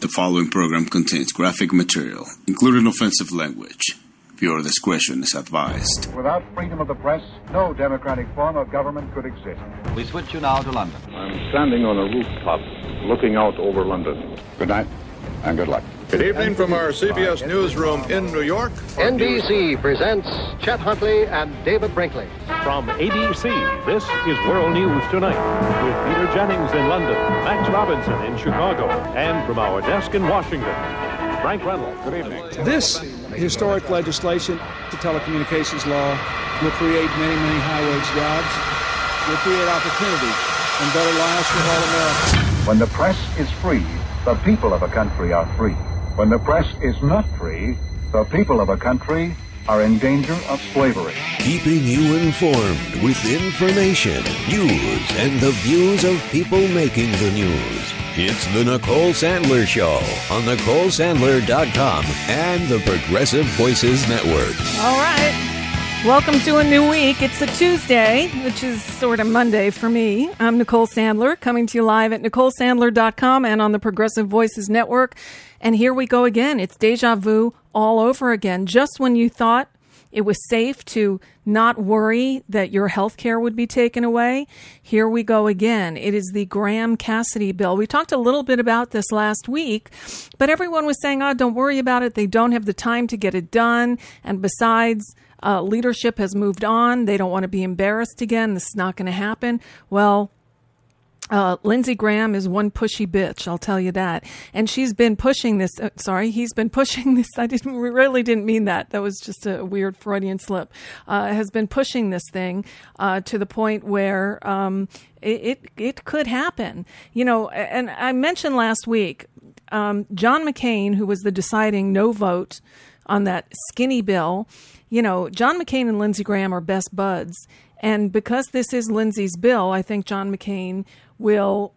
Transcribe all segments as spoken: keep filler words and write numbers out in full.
The following program contains graphic material, including offensive language. Viewer discretion is advised. Without freedom of the press, no democratic form of government could exist. We switch you now to London. I'm standing on a rooftop looking out over London. Good night and good luck. Good evening from our C B S newsroom in New York. N B C presents Chet Huntley and David Brinkley. From A B C, this is World News Tonight with Peter Jennings in London, Max Robinson in Chicago, and from our desk in Washington, Frank Reynolds. Good evening. This historic legislation, the telecommunications law, will create many, many high-wage jobs, will create opportunity and better lives for all Americans. When the press is free, the people of a country are free. When the press is not free, the people of a country are in danger of slavery. Keeping you informed with information, news, and the views of people making the news. It's the Nicole Sandler Show on Nicole Sandler dot com and the Progressive Voices Network. All right. Welcome to a new week. It's a Tuesday, which is sort of Monday for me. I'm Nicole Sandler, coming to you live at Nicole Sandler dot com and on the Progressive Voices Network. And here we go again. It's deja vu all over again. Just when you thought it was safe to not worry that your health care would be taken away, here we go again. It is the Graham-Cassidy bill. We talked a little bit about this last week, but everyone was saying, oh, don't worry about it. They don't have the time to get it done. And besides, uh, leadership has moved on. They don't want to be embarrassed again. This is not going to happen. Well, Uh, Lindsey Graham is one pushy bitch, I'll tell you that. And she's been pushing this, uh, sorry, he's been pushing this, I didn't, really didn't mean that. That was just a weird Freudian slip. Uh, has been pushing this thing, uh, to the point where, um, it, it, it could happen. You know, and I mentioned last week, um, John McCain, who was the deciding no vote on that skinny bill, you know, John McCain and Lindsey Graham are best buds. And because this is Lindsey's bill, I think John McCain will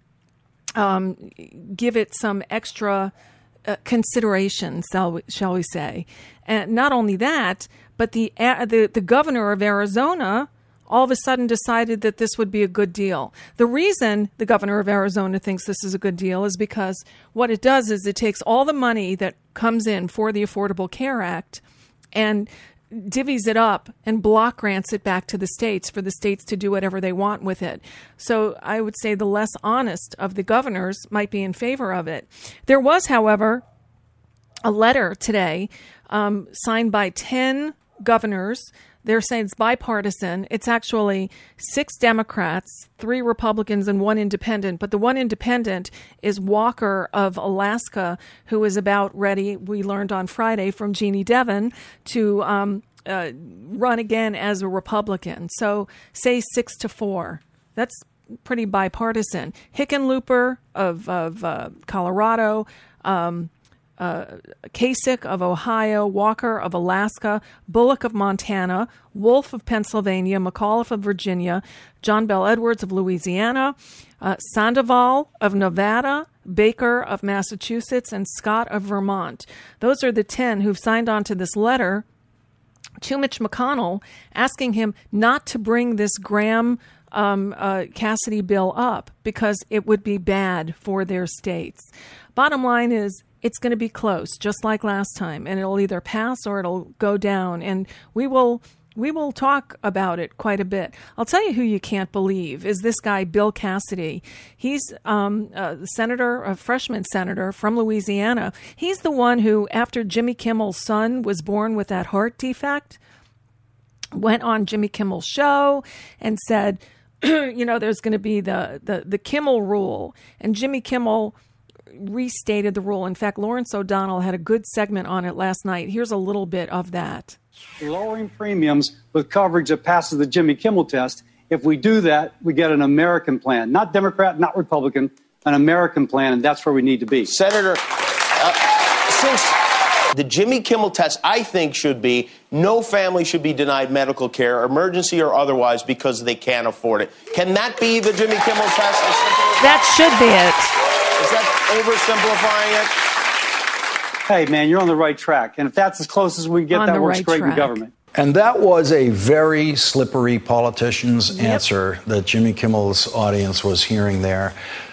um, give it some extra uh, consideration, shall we, shall we say. And not only that, but the, uh, the the governor of Arizona all of a sudden decided that this would be a good deal. The reason the governor of Arizona thinks this is a good deal is because what it does is it takes all the money that comes in for the Affordable Care Act and divvies it up and block grants it back to the states for the states to do whatever they want with it. So I would say the less honest of the governors might be in favor of it. There was, however, a letter today um, signed by ten governors. They're saying it's bipartisan. It's actually six Democrats, three Republicans, and one independent. But the one independent is Walker of Alaska, who is about ready, we learned on Friday from Jeannie Devon, to um, uh, run again as a Republican. So say six to four. That's pretty bipartisan. Hickenlooper of, of uh, Colorado, um, Uh, Kasich of Ohio, Walker of Alaska, Bullock of Montana, Wolf of Pennsylvania, McAuliffe of Virginia, John Bel Edwards of Louisiana, uh, Sandoval of Nevada, Baker of Massachusetts, and Scott of Vermont. Those are the ten who've signed on to this letter to Mitch McConnell asking him not to bring this Graham um, uh, Cassidy bill up because it would be bad for their states. Bottom line is, it's going to be close, just like last time, and it'll either pass or it'll go down. And we will we will talk about it quite a bit. I'll tell you who you can't believe is this guy, Bill Cassidy. He's um, a senator, a freshman senator from Louisiana. He's the one who, after Jimmy Kimmel's son was born with that heart defect, went on Jimmy Kimmel's show and said, you know, there's going to be the, the, the Kimmel rule. And Jimmy Kimmel restated the rule. In fact, Lawrence O'Donnell had a good segment on it last night. Here's a little bit of that. Lowering premiums with coverage that passes the Jimmy Kimmel test. If we do that, we get an American plan. Not Democrat, not Republican, an American plan, and that's where we need to be. Senator, uh, since the Jimmy Kimmel test, I think, should be no family should be denied medical care, emergency or otherwise, because they can't afford it. Can that be the Jimmy Kimmel test? That should be it. Is that oversimplifying it? Hey, man, you're on the right track. And if that's as close as we can get, on that works right great track. in government. And that was a very slippery politician's yep. answer that Jimmy Kimmel's audience was hearing there.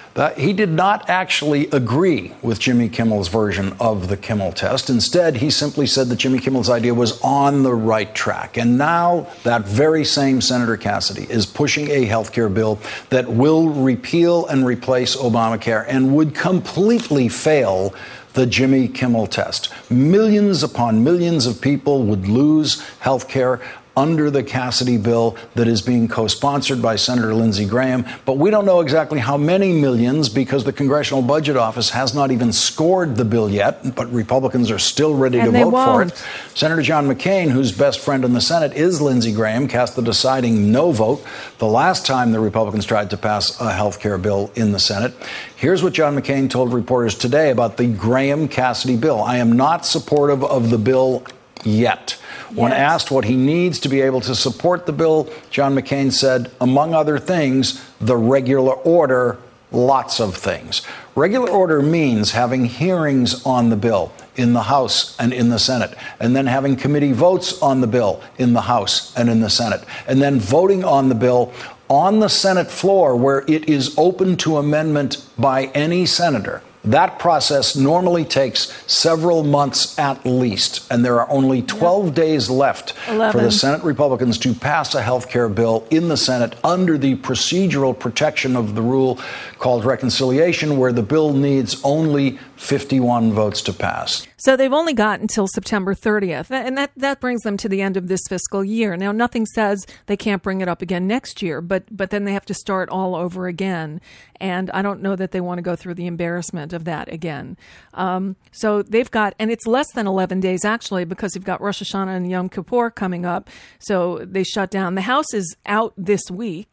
that he did not actually agree with Jimmy Kimmel's version of the Kimmel test. Instead, he simply said that Jimmy Kimmel's idea was on the right track. And now that very same Senator Cassidy is pushing a health care bill that will repeal and replace Obamacare and would completely fail the Jimmy Kimmel test. Millions upon millions of people would lose health care under the Cassidy bill that is being co-sponsored by Senator Lindsey Graham. But we don't know exactly how many millions because the Congressional Budget Office has not even scored the bill yet, but Republicans are still ready and to vote won't. for it. Senator John McCain, whose best friend in the Senate is Lindsey Graham, cast the deciding no vote the last time the Republicans tried to pass a health care bill in the Senate. Here's what John McCain told reporters today about the Graham-Cassidy bill. I am not supportive of the bill yet. When Yes. asked what he needs to be able to support the bill, John McCain said, among other things, the regular order, lots of things. Regular order means having hearings on the bill in the House and in the Senate, and then having committee votes on the bill in the House and in the Senate, and then voting on the bill on the Senate floor where it is open to amendment by any senator. That process normally takes several months at least, and there are only twelve yep. days left eleven. For the Senate Republicans to pass a health care bill in the Senate under the procedural protection of the rule called reconciliation, where the bill needs only fifty-one votes to pass. So they've only got until September thirtieth, and that, that brings them to the end of this fiscal year. Now, nothing says they can't bring it up again next year, but but then they have to start all over again. And I don't know that they want to go through the embarrassment of that again. Um, so they've got, and it's less than eleven days actually, because you've got Rosh Hashanah and Yom Kippur coming up. So they shut down. The House is out this week.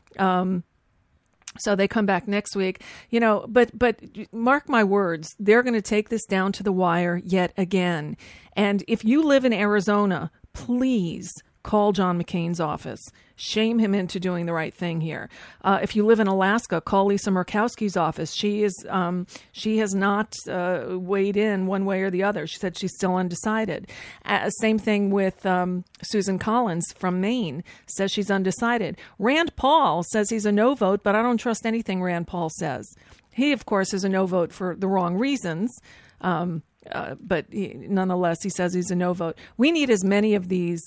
Um, So they come back next week, you know, but but mark my words, they're going to take this down to the wire yet again. And if you live in Arizona, please call John McCain's office. Shame him into doing the right thing here. Uh, if you live in Alaska, call Lisa Murkowski's office. She is um, she has not uh, weighed in one way or the other. She said she's still undecided. Uh, same thing with um, Susan Collins from Maine, says she's undecided. Rand Paul says he's a no vote, but I don't trust anything Rand Paul says. He, of course, is a no vote for the wrong reasons. Um, uh, but he, nonetheless, he says he's a no vote. We need as many of these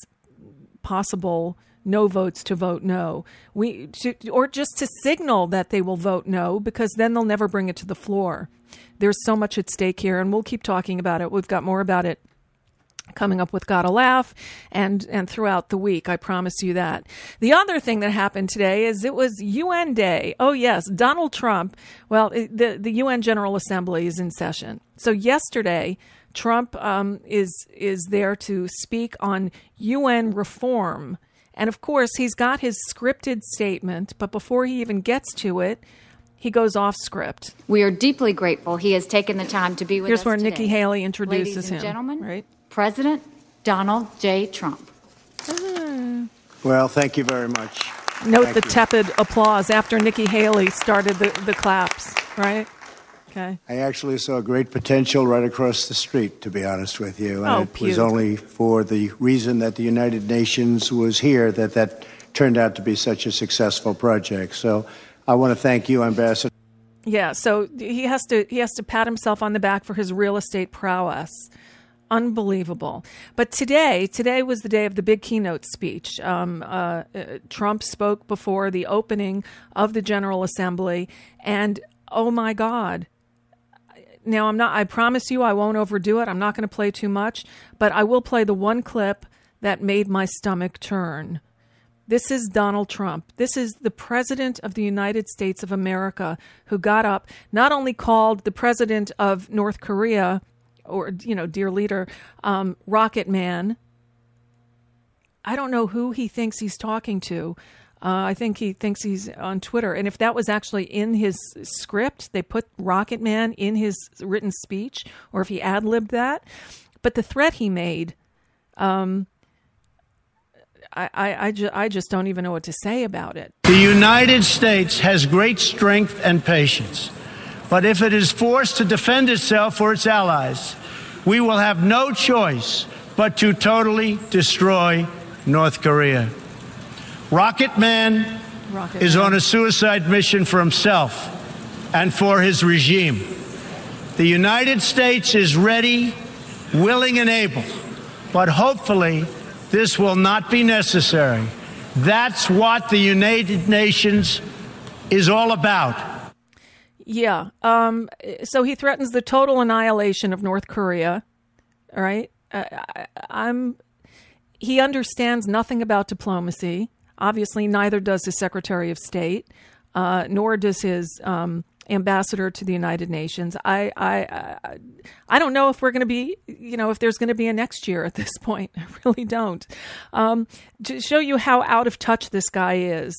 possible no votes to vote no, we to, or just to signal that they will vote no, because then they'll never bring it to the floor. There's so much at stake here, and we'll keep talking about it. We've got more about it coming up with Gotta Laugh and and throughout the week. I promise you that. The other thing that happened today is it was U N Day. Oh, yes, Donald Trump. Well, it, the, the U N General Assembly is in session. So yesterday, Trump um, is is there to speak on U N reform. And of course, he's got his scripted statement, but before he even gets to it, he goes off script. We are deeply grateful he has taken the time to be with Here's us where today. Nikki Haley introduces Ladies him. and gentlemen, right? President Donald J. Trump. Uh, well, thank you very much. Note thank the you. tepid applause after Nikki Haley started the, the claps, right? Okay. I actually saw great potential right across the street, to be honest with you. And oh, it puke. was only for the reason that the United Nations was here that that turned out to be such a successful project. So I want to thank you, Ambassador. Yeah, so he has to he has to pat himself on the back for his real estate prowess. Unbelievable. But today, today was the day of the big keynote speech. Um, uh, uh, Trump spoke before the opening of the General Assembly, and oh my God. Now, I'm not, I promise you I won't overdo it. I'm not going to play too much, but I will play the one clip that made my stomach turn. This is Donald Trump. This is the president of the United States of America who got up, not only called the president of North Korea, or, you know, dear leader, um, Rocket Man. I don't know who he thinks he's talking to. Uh, I think he thinks he's on Twitter. And if that was actually in his script, they put Rocket Man in his written speech, or if he ad-libbed that. But the threat he made, um, I, I, I, ju- I just don't even know what to say about it. The United States has great strength and patience. But if it is forced to defend itself or its allies, we will have no choice but to totally destroy North Korea. Rocket Man Rocket is Man. on a suicide mission for himself and for his regime. The United States is ready, willing, and able, but hopefully this will not be necessary. That's what the United Nations is all about. Yeah. Um, so he threatens the total annihilation of North Korea. All right. Uh, I, I'm. He understands nothing about diplomacy. Obviously, neither does his Secretary of State, uh, nor does his um, ambassador to the United Nations. I, I, I, I don't know if we're going to be, you know, if there's going to be a next year at this point. I really don't. Um, to show you how out of touch this guy is,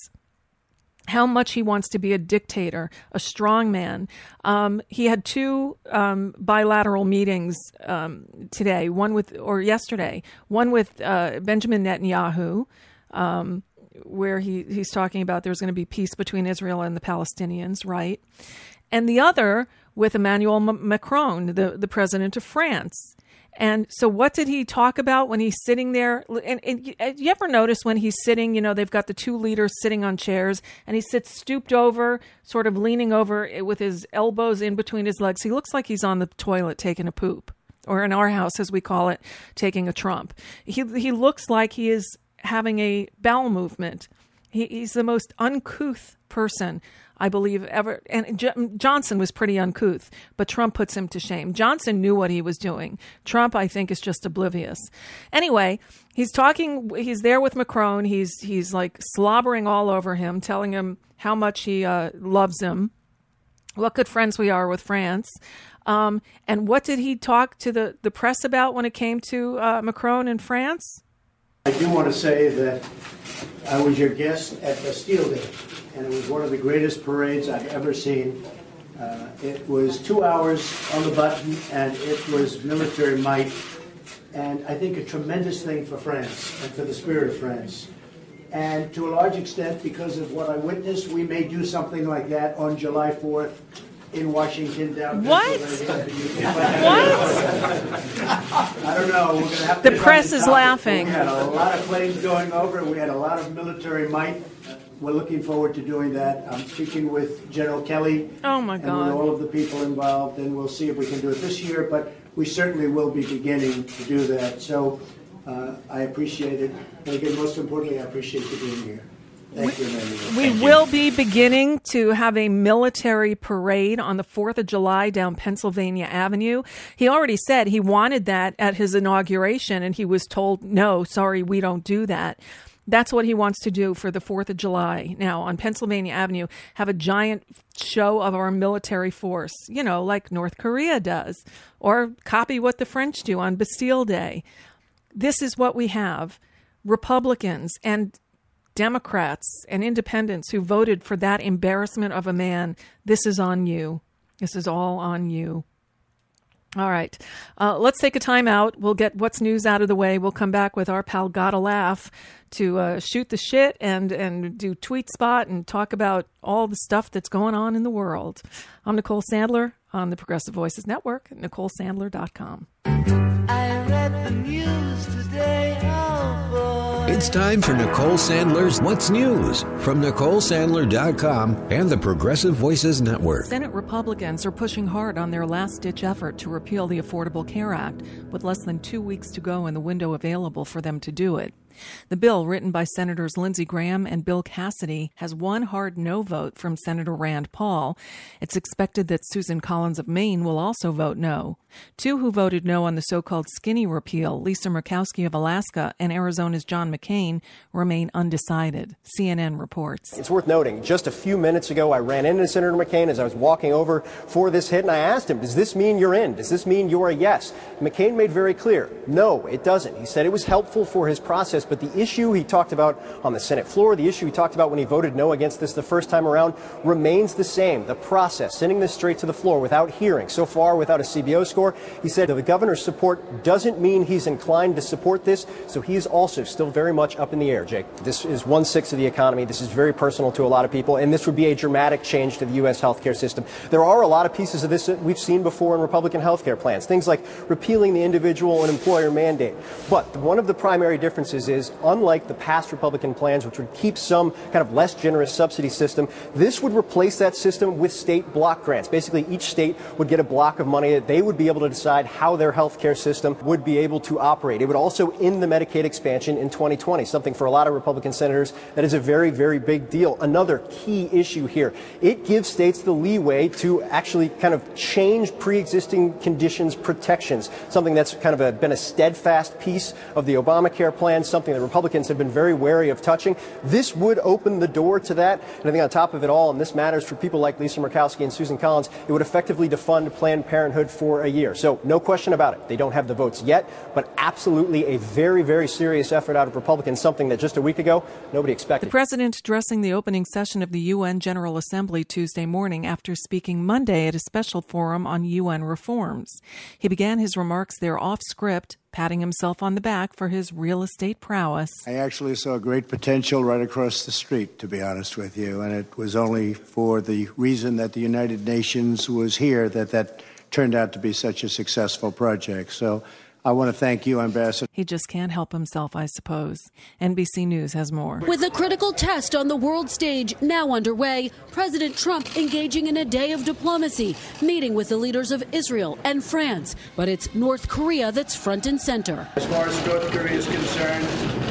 how much he wants to be a dictator, a strong man. Um, he had two um, bilateral meetings um, today, one with, or yesterday, one with uh, Benjamin Netanyahu, um, where he, he's talking about there's going to be peace between Israel and the Palestinians, right? And the other with Emmanuel Macron, the, the president of France. And so what did he talk about when he's sitting there? And, and you ever notice when he's sitting, you know, they've got the two leaders sitting on chairs and he sits stooped over, sort of leaning over with his elbows in between his legs. He looks like he's on the toilet taking a poop, or in our house, as we call it, taking a Trump. He, he looks like he is having a bowel movement. He, he's the most uncouth person I believe ever. And J- Johnson was pretty uncouth, but Trump puts him to shame. Johnson knew what he was doing. Trump, I think, is just oblivious. Anyway, he's talking, he's there with Macron. He's, he's like slobbering all over him, telling him how much he uh, loves him, what good friends we are with France. Um, and what did he talk to the, the press about when it came to uh, Macron in France? I do want to say that I was your guest at Bastille Day, and it was one of the greatest parades I've ever seen. Uh, it was two hours on the button, and it was military might, and I think a tremendous thing for France and for the spirit of France. And to a large extent, because of what I witnessed, we may do something like that on July fourth in Washington, down What? What? I don't know. We're going to have to the press is laughing. We had a lot of planes going over. We had a lot of military might. We're looking forward to doing that. I'm speaking with General Kelly. Oh my and God. with all of the people involved, and we'll see if we can do it this year. But we certainly will be beginning to do that. So uh, I appreciate it. And again, most importantly, I appreciate you being here. Thank you, Emmanuel. We will be beginning to have a military parade on the fourth of July down Pennsylvania Avenue. He already said he wanted that at his inauguration, and he was told, no, sorry, we don't do that. That's what he wants to do for the fourth of July. Now, on Pennsylvania Avenue, have a giant show of our military force, you know, like North Korea does, or copy what the French do on Bastille Day. This is what we have. Republicans and Democrats and independents who voted for that embarrassment of a man. This is on you. This is all on you. All right. Uh, let's take a time out. We'll get what's news out of the way. We'll come back with our pal Gotta Laugh to uh, shoot the shit and, and do Tweet Spot and talk about all the stuff that's going on in the world. I'm Nicole Sandler on the Progressive Voices Network at nicole sandler dot com. I read the news today. Oh, boy. It's time for Nicole Sandler's What's News from nicole sandler dot com and the Progressive Voices Network. Senate Republicans are pushing hard on their last-ditch effort to repeal the Affordable Care Act, with less than two weeks to go in the window available for them to do it. The bill, written by Senators Lindsey Graham and Bill Cassidy, has one hard no vote from Senator Rand Paul. It's expected that Susan Collins of Maine will also vote no. Two who voted no on the so-called skinny repeal, Lisa Murkowski of Alaska and Arizona's John McCain, remain undecided. C N N reports. It's worth noting, just a few minutes ago, I ran into Senator McCain as I was walking over for this hit, and I asked him, does this mean you're in? Does this mean you're a yes? McCain made very clear, no, it doesn't. He said it was helpful for his process, but the issue he talked about on the Senate floor, the issue he talked about when he voted no against this the first time around, remains the same. The process, sending this straight to the floor without hearing, so far without a C B O score. He said the governor's support doesn't mean he's inclined to support this, so he is also still very much up in the air, Jake. This is one-sixth of the economy. This is very personal to a lot of people, and this would be a dramatic change to the U S healthcare system. There are a lot of pieces of this that we've seen before in Republican healthcare plans, things like repealing the individual and employer mandate. But one of the primary differences is is, unlike the past Republican plans, which would keep some kind of less generous subsidy system, this would replace that system with state block grants. Basically, each state would get a block of money that they would be able to decide how their health care system would be able to operate. It would also end the Medicaid expansion in twenty twenty, something for a lot of Republican senators that is a very, very big deal. Another key issue here, it gives states the leeway to actually kind of change pre-existing conditions protections, something that's kind of a, been a steadfast piece of the Obamacare plan, something that Republicans have been very wary of touching. This would open the door to that. And I think on top of it all, and this matters for people like Lisa Murkowski and Susan Collins, it would effectively defund Planned Parenthood for a year. So no question about it. They don't have the votes yet, but absolutely a very, very serious effort out of Republicans, something that just a week ago nobody expected. The president addressing the opening session of the U N General Assembly Tuesday morning after speaking Monday at a special forum on U N reforms. He began his remarks there off script, patting himself on the back for his real estate prowess. I actually saw great potential right across the street, to be honest with you, and it was only for the reason that the United Nations was here that that turned out to be such a successful project. So I want to thank you, Ambassador. He just can't help himself, I suppose. N B C News has more. With a critical test on the world stage now underway, President Trump engaging in a day of diplomacy, meeting with the leaders of Israel and France. But it's North Korea that's front and center. As far as North Korea is concerned,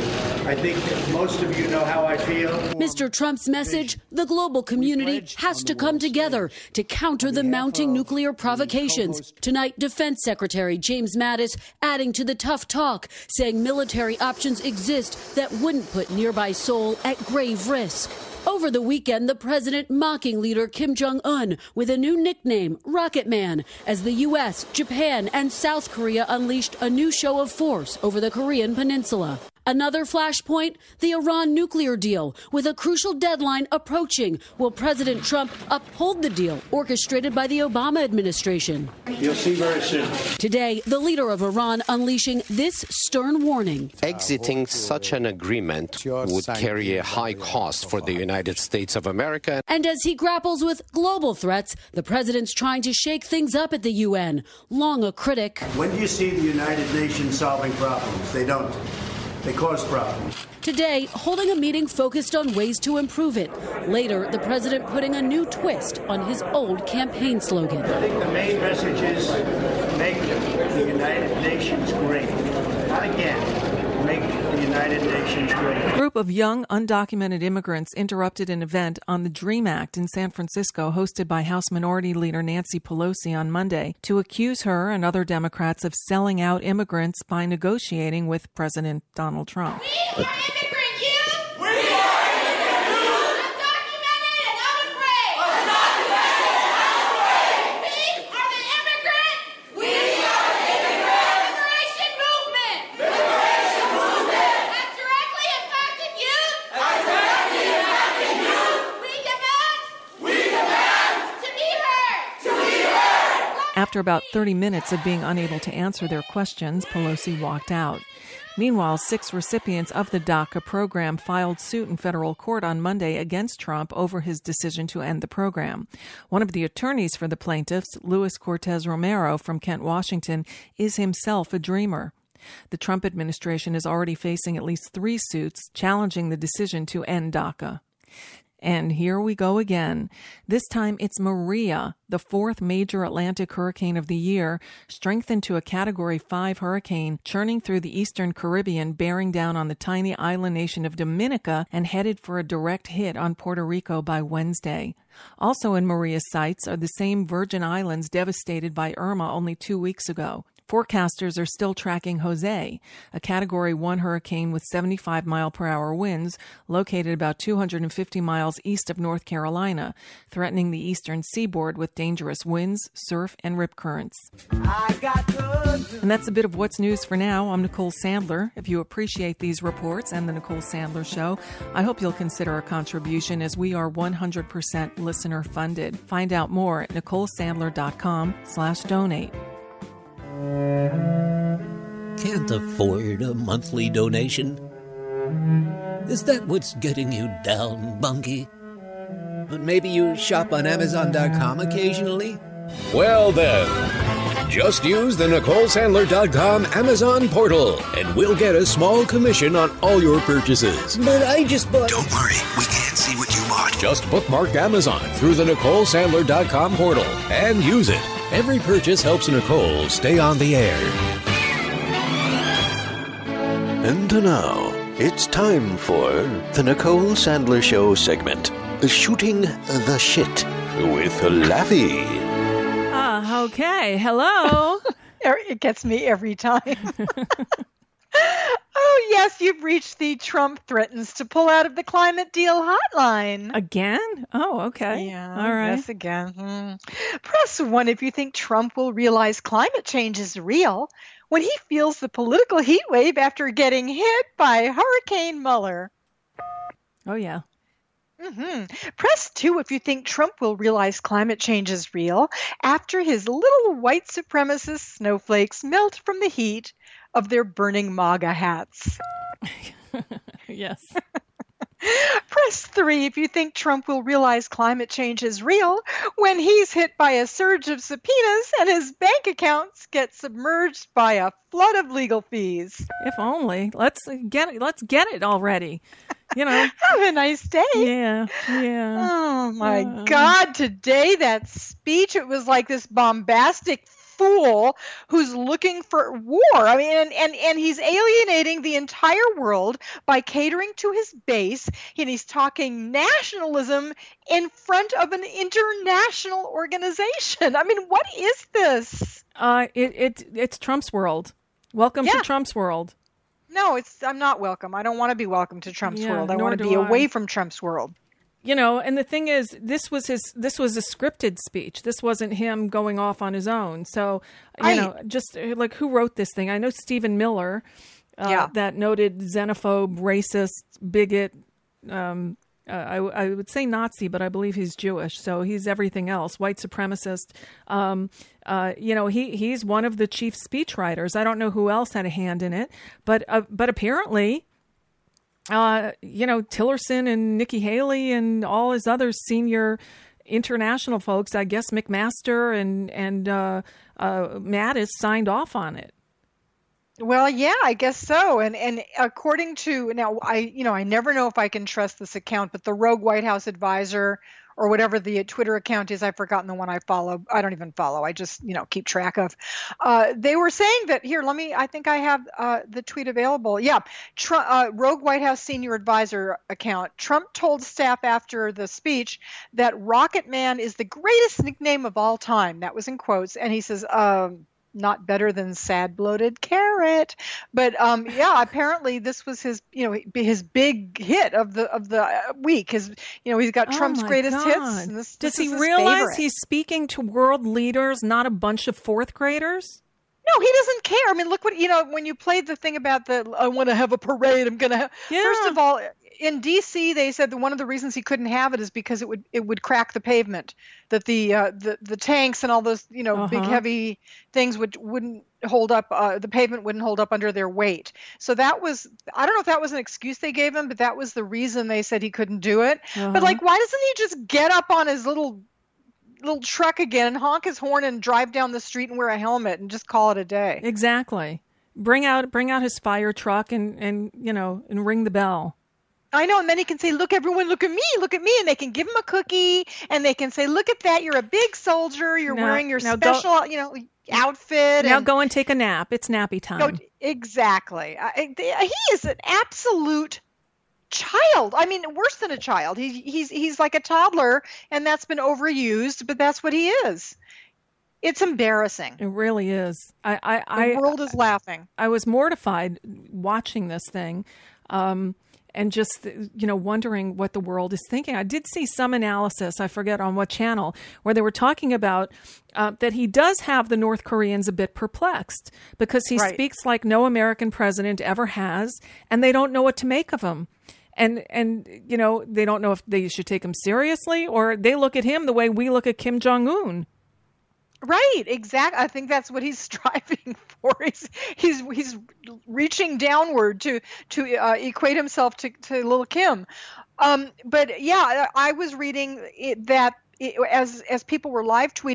I think that most of you know how I feel. Mister Trump's message, the global community has to come together to counter the mounting nuclear provocations. Tonight, Defense Secretary James Mattis adding to the tough talk, saying military options exist that wouldn't put nearby Seoul at grave risk. Over the weekend, the president mocking leader Kim Jong-un with a new nickname, Rocket Man, as the U S, Japan, and South Korea unleashed a new show of force over the Korean peninsula. Another flashpoint, the Iran nuclear deal, with a crucial deadline approaching. Will President Trump uphold the deal orchestrated by the Obama administration? You'll see very soon. Today, the leader of Iran unleashing this stern warning. Exiting such an agreement would carry a high cost for the United States of America. And as he grapples with global threats, the president's trying to shake things up at the U N. Long a critic. When do you see the United Nations solving problems? They don't. They cause problems. Today, holding a meeting focused on ways to improve it. Later, the president putting a new twist on his old campaign slogan. I think the main message is make the United Nations great. Not again. Make the United Nations great. A group of young, undocumented immigrants interrupted an event on the DREAM Act in San Francisco hosted by House Minority Leader Nancy Pelosi on Monday to accuse her and other Democrats of selling out immigrants by negotiating with President Donald Trump. We are immigrant youth! We are immigrant youth! Undocumented and unafraid! Undocumented and unafraid! We are the immigrant! We are the immigrant! Liberation movement! Liberation movement! As directly impacted youth! As directly impacted youth! We demand! We demand! To be heard! To be heard! After about thirty minutes of being unable to answer their questions, Pelosi walked out. Meanwhile, six recipients of the DACA program filed suit in federal court on Monday against Trump over his decision to end the program. One of the attorneys for the plaintiffs, Luis Cortez Romero from Kent, Washington, is himself a dreamer. The Trump administration is already facing at least three suits challenging the decision to end DACA. And here we go again. This time it's Maria, the fourth major Atlantic hurricane of the year, strengthened to a Category five hurricane, churning through the eastern Caribbean, bearing down on the tiny island nation of Dominica and headed for a direct hit on Puerto Rico by Wednesday. Also in Maria's sights are the same Virgin Islands devastated by Irma only two weeks ago. Forecasters are still tracking Jose, a Category one hurricane with seventy-five mile per hour winds, located about two hundred fifty miles east of North Carolina, threatening the eastern seaboard with dangerous winds, surf, and rip currents. And that's a bit of what's news for now. I'm Nicole Sandler. If you appreciate these reports and the Nicole Sandler Show, I hope you'll consider a contribution, as we are one hundred percent listener funded. Find out more at NicoleSandler.com slash donate. Can't afford a monthly donation? Is that what's getting you down, Bunky? But maybe you shop on Amazon dot com occasionally? Well then, Just use the Nicole Sandler dot com Amazon portal, and we'll get a small commission on all your purchases. But I just bought... Don't worry, we can't see what you bought. Just bookmark Amazon through the Nicole Sandler dot com portal and use it. Every purchase helps Nicole stay on the air. And now, it's time for the Nicole Sandler Show segment, Shooting the Shit with Laffy. Ah, okay. Hello. It gets me every time. Oh, yes, you've reached the Trump threatens to pull out of the climate deal hotline. Again? Oh, okay. Yeah, all right. Yes, again. Hmm. Press one if you think Trump will realize climate change is real when he feels the political heat wave after getting hit by Hurricane Mueller. Oh, yeah. Mm-hmm. Press two if you think Trump will realize climate change is real after his little white supremacist snowflakes melt from the heat of their burning MAGA hats. Yes. Press three if you think Trump will realize climate change is real when he's hit by a surge of subpoenas and his bank accounts get submerged by a flood of legal fees. If only. Let's get it. Let's get it already. You know. Have a nice day. Yeah. Yeah. Oh my uh, God. Today, that speech, it was like this bombastic fool who's looking for war. I mean, and, and, and he's alienating the entire world by catering to his base. And he's talking nationalism in front of an international organization. I mean, what is this? Uh, it, it it's Trump's world. Welcome Yeah. to Trump's world. No, it's I'm not welcome. I don't want to be welcome to Trump's Yeah, world. I nor want to do be I. away from Trump's world. You know, and the thing is, this was his. This was a scripted speech. This wasn't him going off on his own. So, you I- know, just uh, like who wrote this thing? I know Stephen Miller, uh, Yeah. that noted xenophobe, racist, bigot. Um, uh, I, I would say Nazi, but I believe he's Jewish, so he's everything else. White supremacist. Um, uh, you know, he he's one of the chief speechwriters. I don't know who else had a hand in it, but uh, but apparently. Uh, you know, Tillerson and Nikki Haley and all his other senior international folks, I guess McMaster and, and uh, uh, Mattis signed off on it. Well, yeah, I guess so. And and according to now, I you know I never know if I can trust this account, but the Rogue White House advisor or whatever the Twitter account is, I've forgotten the one I follow. I don't even follow. I just you know keep track of. Uh, they were saying that here. Let me. I think I have uh, the tweet available. Yeah, Tr- uh, Rogue White House senior advisor account. Trump told staff after the speech that Rocket Man is the greatest nickname of all time. That was in quotes, and he says. Um, Not better than sad bloated carrot, but um, yeah. Apparently, this was his, you know, his big hit of the of the week. His, you know, he's got Oh Trump's my greatest God. hits. And this, Does this he is his realize favorite. he's speaking to world leaders, not a bunch of fourth graders? No, he doesn't care. I mean, look what you know. When you played the thing about the, I want to have a parade. I'm gonna. Have, Yeah. First of all, in D C, they said that one of the reasons he couldn't have it is because it would it would crack the pavement. That the uh, the the tanks and all those you know big Uh-huh. heavy things would wouldn't hold up. Uh, the pavement wouldn't hold up under their weight. So that was I don't know if that was an excuse they gave him, but that was the reason they said he couldn't do it. Uh-huh. But like, why doesn't he just get up on his little little truck again and honk his horn and drive down the street and wear a helmet and just call it a day? Exactly. Bring out bring out his fire truck and, and you know and ring the bell. I know, and then he can say, look, everyone, look at me, look at me, and they can give him a cookie, and they can say, look at that, you're a big soldier, you're Now- wearing your now go- special, you know, outfit. Now and, go and take a nap. It's nappy time. Go- exactly. I, he is an absolute child. I mean, worse than a child. He, he's he's like a toddler, and that's been overused, but that's what he is. It's embarrassing. It really is. I, I, The I world is laughing. I was mortified watching this thing, um, and just you know wondering what the world is thinking. I did see some analysis, I forget on what channel, where they were talking about uh, that he does have the North Koreans a bit perplexed because he Right. speaks like no American president ever has, and they don't know what to make of him. And, and you know, they don't know if they should take him seriously or they look at him the way we look at Kim Jong-un. Right, exactly. I think that's what he's striving for. He's he's he's reaching downward to to uh, equate himself to, to little Kim. Um, but yeah, I was reading it, that it, as as people were live tweeting that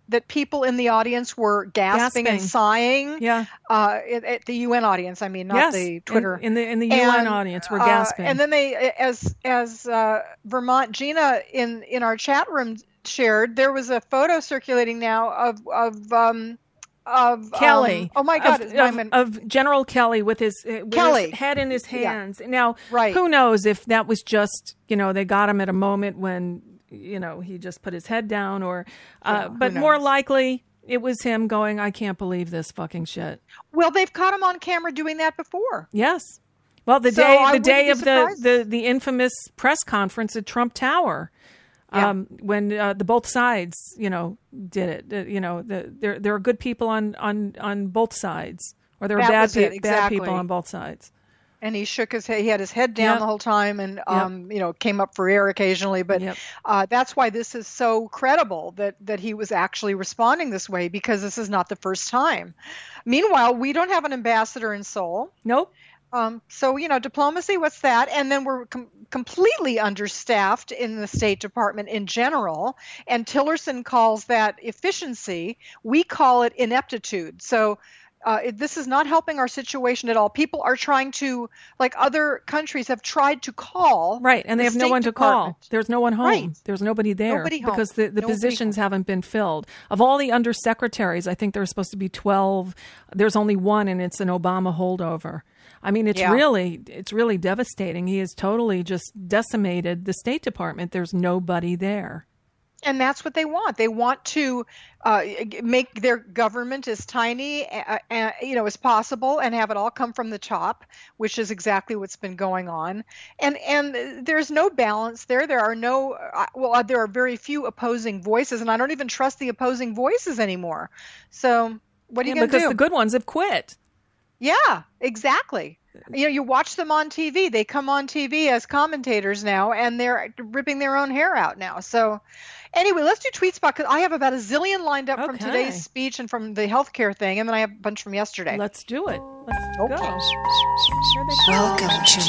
that people in the audience were gasping, Gasping. and sighing. Yeah. Uh, at, at the U N audience, I mean, not Yes, the Twitter. in, in the in the U N And, audience, we're uh, gasping. and then they, as as uh, Vermont Gina in in our chat room shared, there was a photo circulating now of of um, of Kelly. Um, oh my God! Of, it's not of, even- of General Kelly with his uh, with Kelly. his head in his Yeah. hands. Now, Right. who knows if that was just, you know, they got him at a moment when, you know, he just put his head down, or, uh, Yeah, who but more knows? likely it was him going, I can't believe this fucking shit. Well, they've caught him on camera doing that before. Yes. Well, the So day I the day of wouldn't be the, surprised. the, the infamous press conference at Trump Tower, Yeah. um, when uh, the both sides, you know, did it. Uh, you know, the, there there are good people on, on, on both sides, or there are That bad was pe- it, bad people exactly. on both sides. And he shook his head. He had his head down Yep. the whole time, and um, you know, came up for air occasionally. But uh, that's why this is so credible that that he was actually responding this way, because this is not the first time. Meanwhile, we don't have an ambassador in Seoul. Nope. Um, so you know, diplomacy. What's that? And then we're com- completely understaffed in the State Department in general. And Tillerson calls that efficiency. We call it ineptitude. So. Uh, it, this is not helping our situation at all. People are trying to, like other countries have tried to call. Right, and they the have no State one to Department. call. There's no one home. Right. There's nobody there Nobody home. because the, the Nobody positions haven't been filled. Of all the undersecretaries, I think there's supposed to be twelve. There's only one, and it's an Obama holdover. I mean, it's Yeah. really it's really devastating. He has totally just decimated the State Department. There's nobody there. And that's what they want. They want to uh, make their government as tiny, uh, uh, you know, as possible, and have it all come from the top, which is exactly what's been going on. And and there's no balance there. There are no, uh, well, there are very few opposing voices, and I don't even trust the opposing voices anymore. So what are you Yeah, going to do? because the good ones have quit. Yeah, exactly. You know, you watch them on T V. They come on T V as commentators now, and they're ripping their own hair out now. So anyway, let's do tweet spot, because I have about a zillion lined up from Okay. today's speech and from the healthcare thing, and then I have a bunch from yesterday. Let's do it. Let's Okay. go. Welcome to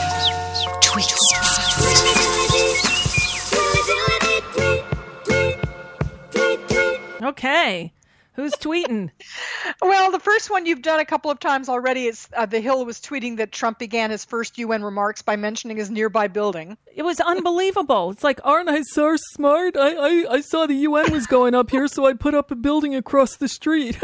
my tweet spot. Okay. Who's tweeting? Well, the first one you've done a couple of times already is uh, The Hill was tweeting that Trump began his first U N remarks by mentioning his nearby building. It was unbelievable. It's like, aren't I so smart? I, I, I saw the U N was going up here, so I put up a building across the street.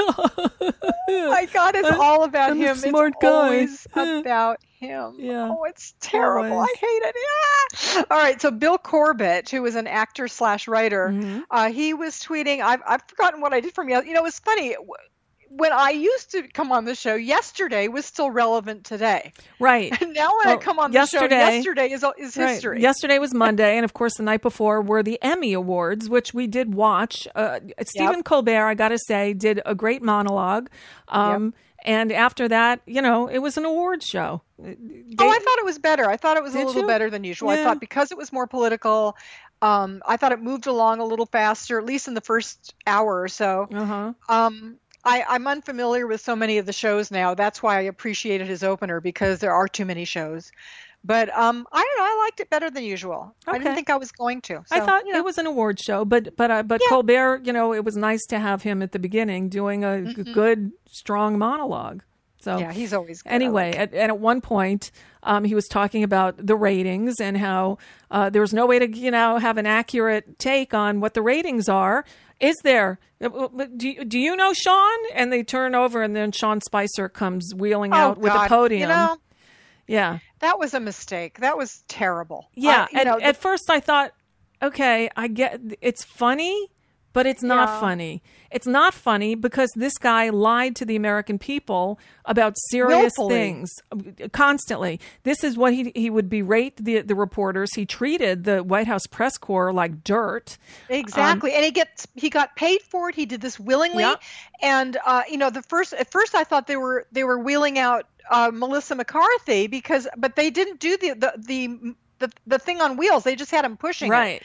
My God, it's all about I'm him. a smart it's guy. always about him. Yeah. Oh, it's terrible. Always. I hate it. Yeah. All right. So Bill Corbett, who is an actor slash writer, Mm-hmm. uh, he was tweeting. I've I've forgotten what I did from you. You know, it's funny. When I used to come on the show, yesterday was still relevant today. Right. And now when Well, I come on the yesterday- show, yesterday is is Right. history. Yesterday was Monday, and of course, the night before were the Emmy Awards, which we did watch. Uh, Stephen Colbert, I got to say, did a great monologue. Um, And after that, you know, it was an awards show. Oh, I thought it was better. I thought it was a Did little you? better than usual. I Yeah. thought because it was more political, um, I thought it moved along a little faster, at least in the first hour or so. Uh-huh. Um, I, I'm unfamiliar with so many of the shows now. That's why I appreciated his opener, because there are too many shows. But um, I don't know. I liked it better than usual. I Okay. didn't think I was going to. I So, thought you know. it was an award show, but but uh, but Colbert, you know, it was nice to have him at the beginning doing a g- Mhm. good, strong monologue. So Yeah, he's always good. I anyway. like At, and at one point, um, he was talking about the ratings and how uh, there was no way to you know have an accurate take on what the ratings are. Is there? Uh, Do you, do you know Sean? And they turn over, and then Sean Spicer comes wheeling Oh, out with God. a podium. You know, yeah. that was a mistake. That was terrible. Yeah, I, you at, know, at first I thought, okay, I get it's funny, but it's not Yeah. funny. It's not funny because this guy lied to the American people about serious Willfully. things uh, constantly. This is what he he would berate the the reporters. He treated the White House press corps like dirt. Exactly, and he gets he got paid for it. He did this willingly, Yeah. and uh, you know, the first at first I thought they were they were wheeling out uh, Melissa McCarthy because, but they didn't do the the the the, the thing on wheels. They just had him pushing it. Right.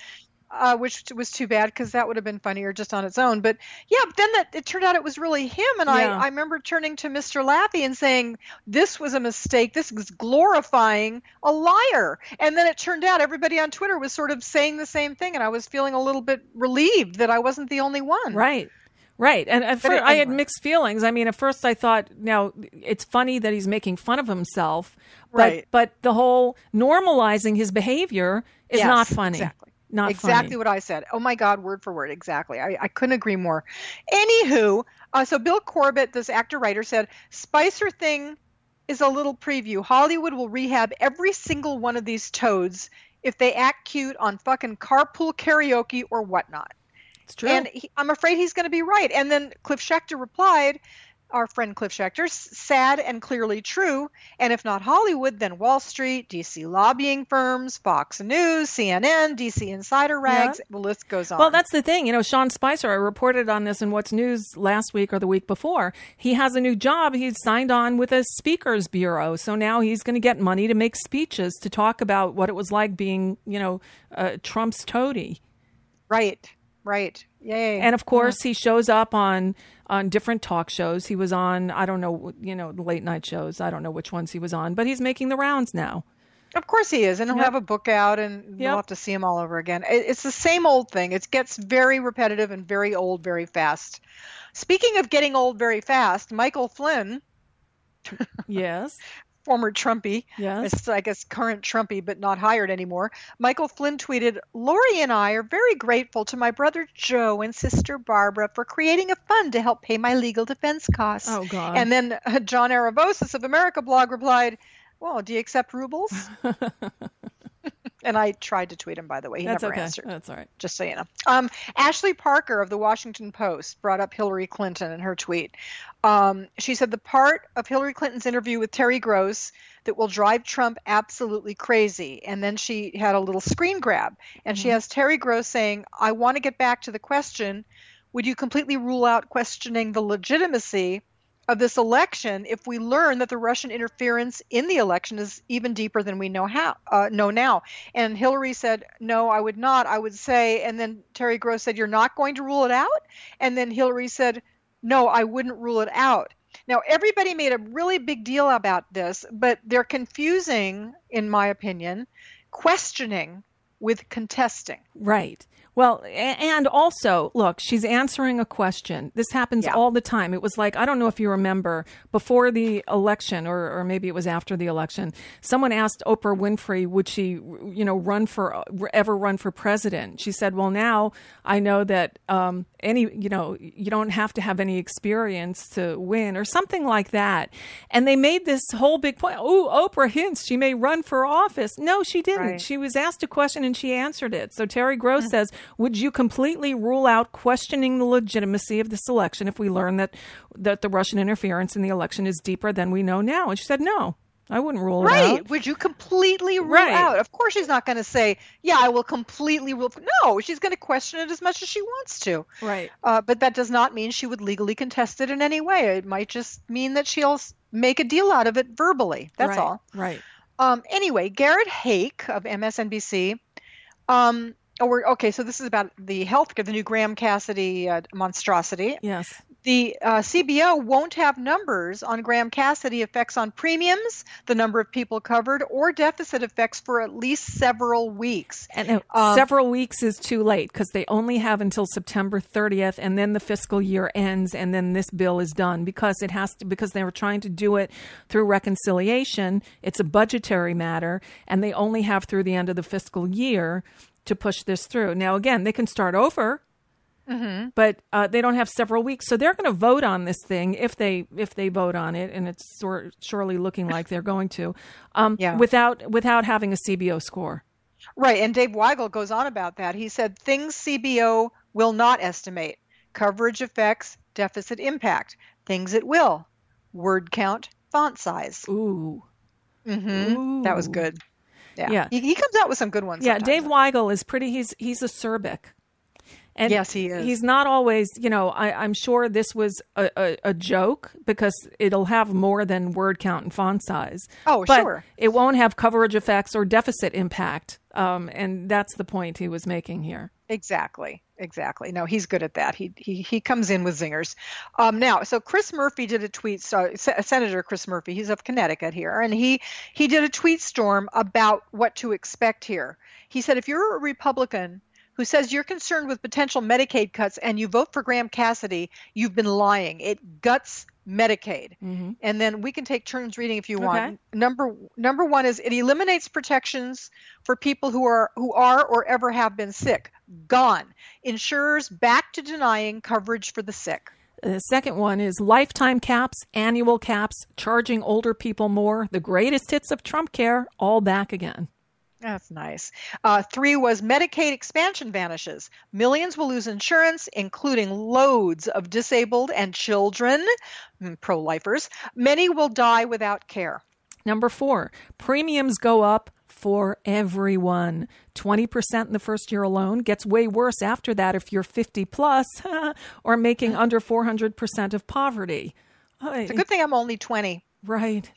Uh, which was too bad because that would have been funnier just on its own. But yeah, but then that it turned out it was really him. And Yeah. I, I remember turning to Mister Laffey and saying, this was a mistake. This was glorifying a liar. And then it turned out everybody on Twitter was sort of saying the same thing. And I was feeling a little bit relieved that I wasn't the only one. Right. Right. And at But first, it- I had anyway. mixed feelings. I mean, at first I thought, now, it's funny that he's making fun of himself. But, Right. but the whole normalizing his behavior is Yes, not funny. Exactly. Not exactly funny. what I said. Oh my God, word for word. Exactly. I, I couldn't agree more. Anywho, uh, so Bill Corbett, this actor writer, said Spicer thing is a little preview. Hollywood will rehab every single one of these toads if they act cute on fucking carpool karaoke or whatnot. It's true. And he, I'm afraid he's going to be right. And then Cliff Schecter replied, our friend Cliff Schecter, "S- sad and clearly true. And if not Hollywood, then Wall Street, D C lobbying firms, Fox News, C N N, D C Insider Rags, the list goes on." Well, that's the thing. You know, Sean Spicer, I reported on this in What's News last week or the week before. He has a new job. He's signed on with a speakers bureau. So now he's going to get money to make speeches to talk about what it was like being, you know, uh, Trump's toady. Right, right. Yay. And of course, he shows up on on different talk shows. He was on, I don't know, you know, late night shows. I don't know which ones he was on, but he's making the rounds now. Of course he is, and he'll Yep. have a book out, and Yep. we'll have to see him all over again. It- It's the same old thing. It gets very repetitive and very old very fast. Speaking of getting old very fast, Michael Flynn, Yes. former Trumpy, Yes. it's, I guess current Trumpy, but not hired anymore. Michael Flynn tweeted, "Lori and I are very grateful to my brother Joe and sister Barbara for creating a fund to help pay my legal defense costs." Oh, God. And then uh, John Aravosis of America Blog replied, "Well, do you accept rubles?" And I tried to tweet him, by the way. He That's never okay. answered. That's all right. Just so you know. Um, Ashley Parker of the Washington Post brought up Hillary Clinton in her tweet. Um, she said the part of Hillary Clinton's interview with Terry Gross that will drive Trump absolutely crazy. And then she had a little screen grab. And she Mhm. has Terry Gross saying, "I want to get back to the question, would you completely rule out questioning the legitimacy of this election if we learn that the Russian interference in the election is even deeper than we know how uh, know now?" And Hillary said, "No, I would not. I would say," and then Terry Gross said, "You're not going to rule it out?" And then Hillary said, "No, I wouldn't rule it out." Now, everybody made a really big deal about this, but they're confusing, in my opinion, questioning with contesting. Right. Well, a- and also, look, she's answering a question. This happens all the time. It was like, I don't know if you remember, before the election, or, or maybe it was after the election, someone asked Oprah Winfrey, would she, you know, run for, ever run for president? She said, well, now I know that um, any, you know, you don't have to have any experience to win, or something like that. And they made this whole big point. Oh, Oprah hints she may run for office. No, she didn't. Right. She was asked a question and she answered it. So Terry Gross says, would you completely rule out questioning the legitimacy of this election if we learn that that the Russian interference in the election is deeper than we know now? And she said, no, I wouldn't rule it Right. out. Would you completely rule Right. out? Of course, she's not going to say, "Yeah, I will completely rule." No, she's going to question it as much as she wants to. Right. Uh, but that does not mean she would legally contest it in any way. It might just mean that she'll s- make a deal out of it verbally. That's Right. all. Right. Um, anyway, Garrett Hake of M S N B C. Um, oh, we're, okay, so this is about the healthcare, the new Graham Cassidy uh, monstrosity. Yes. The uh, C B O won't have numbers on Graham Cassidy effects on premiums, the number of people covered, or deficit effects for at least several weeks. And uh, Um, several weeks is too late because they only have until September thirtieth, and then the fiscal year ends, and then this bill is done because it has to. Because they were trying to do it through reconciliation. It's a budgetary matter, and they only have through the end of the fiscal year to push this through. Now, again, they can start over. Mm-hmm. But uh, they don't have several weeks, so they're going to vote on this thing if they if they vote on it, and it's sort surely looking like they're going to, um, Yeah. without without having a C B O score. Right, and Dave Weigel goes on about that. He said things C B O will not estimate: coverage effects, deficit impact. Things it will: word count, font size. Ooh. Mm-hmm. That was good. Yeah. Yeah. He, he comes out with some good ones. Yeah, sometimes. Dave Weigel is pretty. He's he's acerbic. And Yes, he is. He's not always, you know, I, I'm sure this was a, a, a joke because it'll have more than word count and font size. Oh, but sure. It won't have coverage effects or deficit impact. Um, and that's the point he was making here. Exactly. Exactly. No, he's good at that. He he he comes in with zingers. Um, now, so Chris Murphy did a tweet. So Senator Chris Murphy, he's of Connecticut here, and he he did a tweet storm about what to expect here. He said, if you're a Republican who says you're concerned with potential Medicaid cuts and you vote for Graham Cassidy, you've been lying. It guts Medicaid. Mm-hmm. And then we can take turns reading if you want. Okay. Number number one is it eliminates protections for people who are who are or ever have been sick. Gone. Insurers back to denying coverage for the sick. The second one is lifetime caps, annual caps, charging older people more. The greatest hits of Trump care, all back again. That's nice. Uh, three was Medicaid expansion vanishes. Millions will lose insurance, including loads of disabled and children, pro-lifers. Many will die without care. Number four, premiums go up for everyone. twenty percent in the first year alone. Gets way worse after that if you're fifty plus or making under four hundred percent of poverty. It's a good thing I'm only twenty. Right.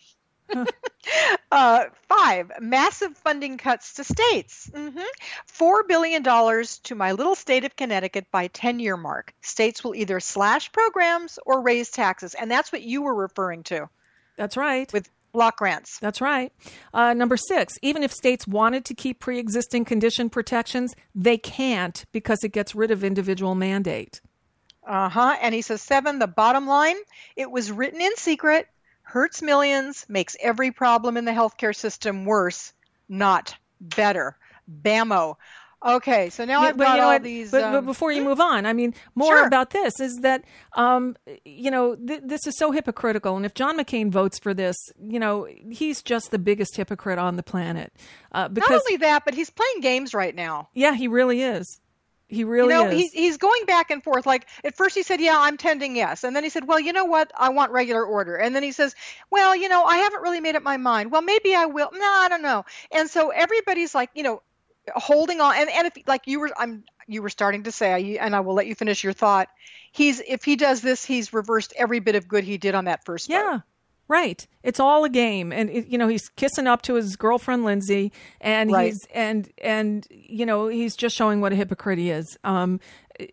uh, five, massive funding cuts to states. Mm-hmm. Four billion dollars to my little state of Connecticut by ten-year mark. States will either slash programs or raise taxes. And that's what you were referring to. That's right. With block grants. That's right. Uh, number six, even if states wanted to keep pre-existing condition protections, they can't because it gets rid of individual mandate. Uh-huh. And he says, seven, the bottom line, it was written in secret, hurts millions, makes every problem in the healthcare system worse, not better. Bammo. Okay, so now yeah, I've but, got you know, all what, these... But, um, but before you move on, I mean, more sure. about this is that, um, you know, th- this is so hypocritical. And if John McCain votes for this, you know, he's just the biggest hypocrite on the planet. Uh, because, Not only that, but he's playing games right now. Yeah, he really is. He really you know, is. He's, he's going back and forth. Like, at first he said, yeah, I'm tending yes. And then he said, well, you know what? I want regular order. And then he says, well, you know, I haven't really made up my mind. Well, maybe I will. No, I don't know. And so everybody's like, you know, holding on. And, and if, like you were, I'm, you were starting to say, and I will let you finish your thought. He's, if he does this, he's reversed every bit of good he did on that first vote. Yeah. Right. It's all a game. And, it, you know, he's kissing up to his girlfriend, Lindsay, and right. he's, and, and, you know, he's just showing what a hypocrite he is. Um,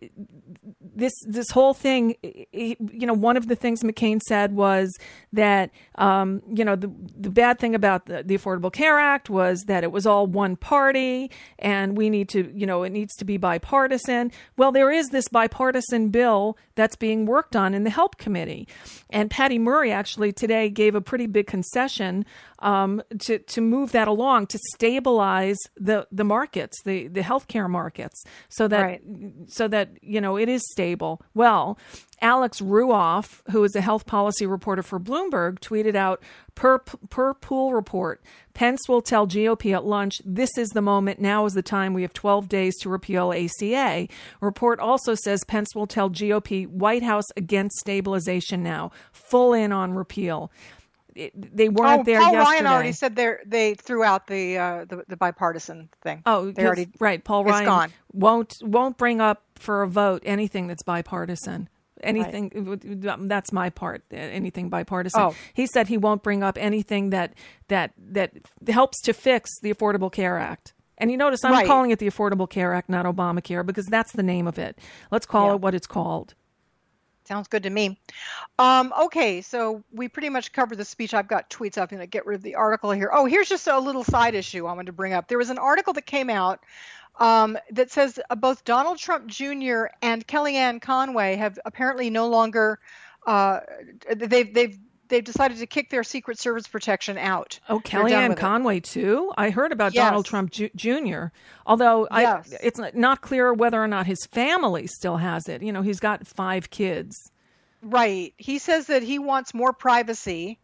this, this whole thing, you know, one of the things McCain said was that, um, you know, the, the bad thing about the, the Affordable Care Act was that it was all one party and we need to, you know, it needs to be bipartisan. Well, there is this bipartisan bill that's being worked on in the Help Committee. And Patty Murray actually today gave a pretty big concession um, to, to move that along, to stabilize the, the markets, the, the healthcare markets, so that, right. so that, you know, it is stable. Well, Alex Ruoff, who is a health policy reporter for Bloomberg, tweeted out, per, per pool report, Pence will tell G O P at lunch, this is the moment, now is the time, we have twelve days to repeal A C A. Report also says Pence will tell G O P, White House against stabilization now, full in on repeal. It, they weren't oh, there Paul yesterday. Ryan already said they they threw out the, uh, the the bipartisan thing. Oh, they already right. Paul it's Ryan gone. won't won't bring up for a vote anything that's bipartisan. Anything right. That's my part. Anything bipartisan. Oh. He said he won't bring up anything that that that helps to fix the Affordable Care Act. And you notice I'm right. calling it the Affordable Care Act, not Obamacare, because that's the name of it. Let's call yeah. it what it's called. Sounds good to me. Um, okay, so we pretty much covered the speech. I've got tweets. I'm going to get rid of the article here. Oh, here's just a little side issue I wanted to bring up. There was an article that came out um, that says uh, both Donald Trump Junior and Kellyanne Conway have apparently no longer uh, they've they've they've decided to kick their Secret Service protection out. Oh, Kellyanne Conway too? I heard about yes. Donald Trump Ju- Junior Although yes. I, it's not clear whether or not his family still has it. You know, he's got five kids. Right. He says that he wants more privacy.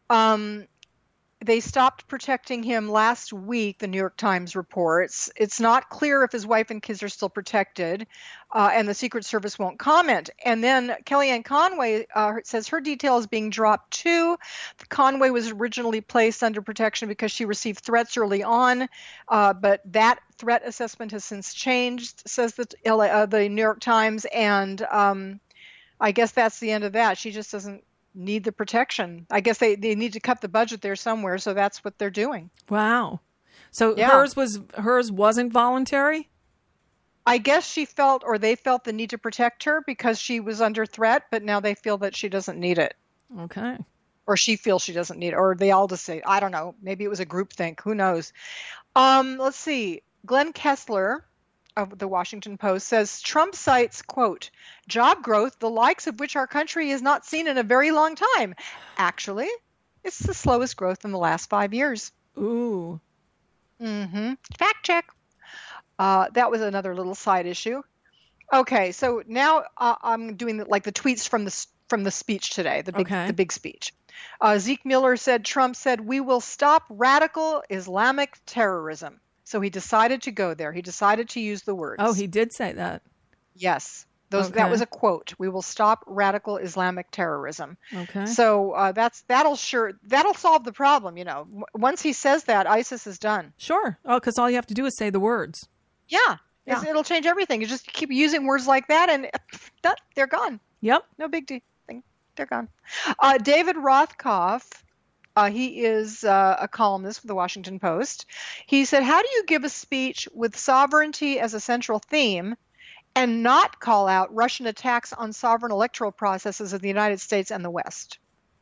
Um, they stopped protecting him last week, the New York Times reports. It's not clear if his wife and kids are still protected, uh, and the Secret Service won't comment. And then Kellyanne Conway uh, says her detail is being dropped too. Conway was originally placed under protection because she received threats early on, uh, but that threat assessment has since changed, says the, uh, the New York Times, and um, I guess that's the end of that. She just doesn't need the protection. I guess they, they need to cut the budget there somewhere, so that's what they're doing. Wow. So yeah. hers was hers wasn't voluntary? I guess she felt, or they felt the need to protect her because she was under threat, but now they feel that she doesn't need it. Okay. Or she feels she doesn't need it, or they all just say, I don't know, maybe it was a groupthink, who knows. Um, let's see. Glenn Kessler of the Washington Post says Trump cites, quote, job growth, the likes of which our country has not seen in a very long time. Actually, it's the slowest growth in the last five years. Ooh. Mm-hmm. Fact check. Uh, that was another little side issue. Okay, so now uh, I'm doing the, like the tweets from the from the speech today, the big Okay. the big speech. Uh, Zeke Miller said, Trump said, we will stop radical Islamic terrorism. So he decided to go there. He decided to use the words. Oh, he did say that. Yes. Those, Okay. That was a quote. We will stop radical Islamic terrorism. Okay. So uh, that's that'll sure that'll solve the problem. You know, W- once he says that, ISIS is done. Sure. Oh, because all you have to do is say the words. Yeah, Yeah. It's, it'll change everything. You just keep using words like that, and pff, that, they're gone. Yep. No big deal. They're gone. Uh, David Rothkopf. Uh, he is uh, a columnist for the Washington Post. He said, how do you give a speech with sovereignty as a central theme and not call out Russian attacks on sovereign electoral processes of the United States and the West?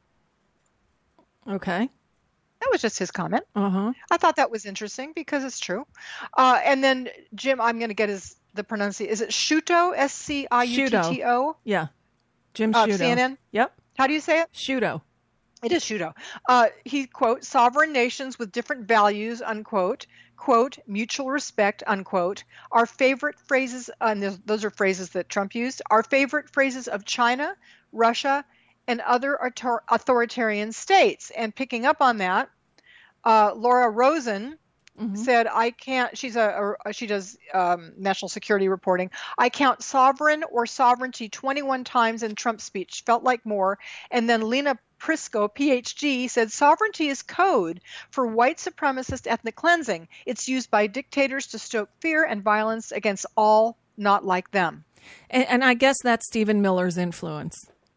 Okay. That was just his comment. Uh-huh. I thought that was interesting because it's true. Uh, and then, Jim, I'm going to get his the pronunciation. Is it Sciutto? S C I U T T O? Yeah. Jim Uh, Sciutto. C N N? Yep. How do you say it? Sciutto. It is Sciutto. Uh, he, quote, sovereign nations with different values, unquote, quote, mutual respect, unquote, our favorite phrases, uh, and those- those are phrases that Trump used, our favorite phrases of China, Russia, and other author- authoritarian states. And picking up on that, uh, Laura Rosen said, I can't, she's a, a she does um, national security reporting. I count sovereign or sovereignty twenty-one times in Trump's speech, felt like more. And then Lena Prisco, P H D, said sovereignty is code for white supremacist ethnic cleansing. It's used by dictators to stoke fear and violence against all not like them. And, and I guess that's Stephen Miller's influence.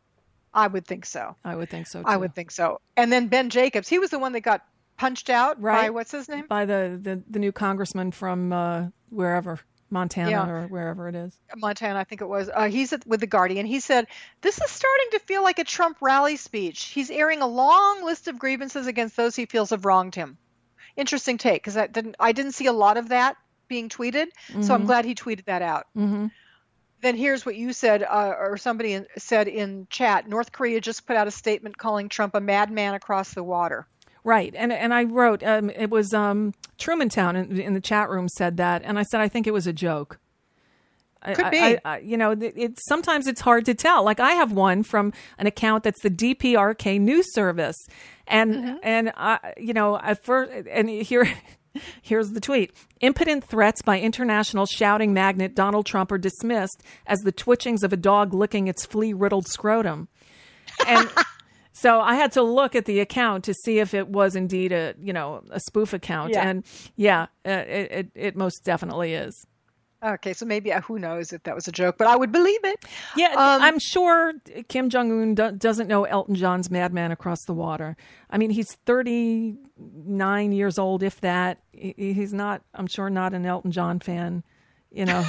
I would think so. I would think so, too. I would think so. And then Ben Jacobs, he was the one that got punched out Right. by, what's his name? By the, the, the new congressman from uh, wherever, Montana Yeah. or wherever it is. Montana, I think it was. Uh, he's at, with The Guardian. He said, this is starting to feel like a Trump rally speech. He's airing a long list of grievances against those he feels have wronged him. Interesting take, because I didn't, I didn't see a lot of that being tweeted, so I'm Mhm. glad he tweeted that out. Mm-hmm. Then here's what you said, uh, or somebody in, said in chat. North Korea just put out a statement calling Trump a madman across the water. Right. And and I wrote, um, it was um, Truman Town in, in the chat room said that. And I said, I think it was a joke. Could I, be. I, I, you know, it, it, sometimes it's hard to tell. Like I have one from an account that's the D P R K news service. And, Mm-hmm. and I, you know, at first, and here, here's the tweet. Impotent threats by international shouting magnet Donald Trump are dismissed as the twitchings of a dog licking its flea-riddled scrotum. And so I had to look at the account to see if it was indeed a, you know, a spoof account. Yeah. And yeah, uh, it, it, it most definitely is. Okay, so maybe, uh, who knows if that was a joke, but I would believe it. Yeah, Um, I'm sure Kim Jong-un do- doesn't know Elton John's Madman Across the Water. I mean, he's thirty-nine years old, if that. He- He's not, I'm sure, not an Elton John fan, you know.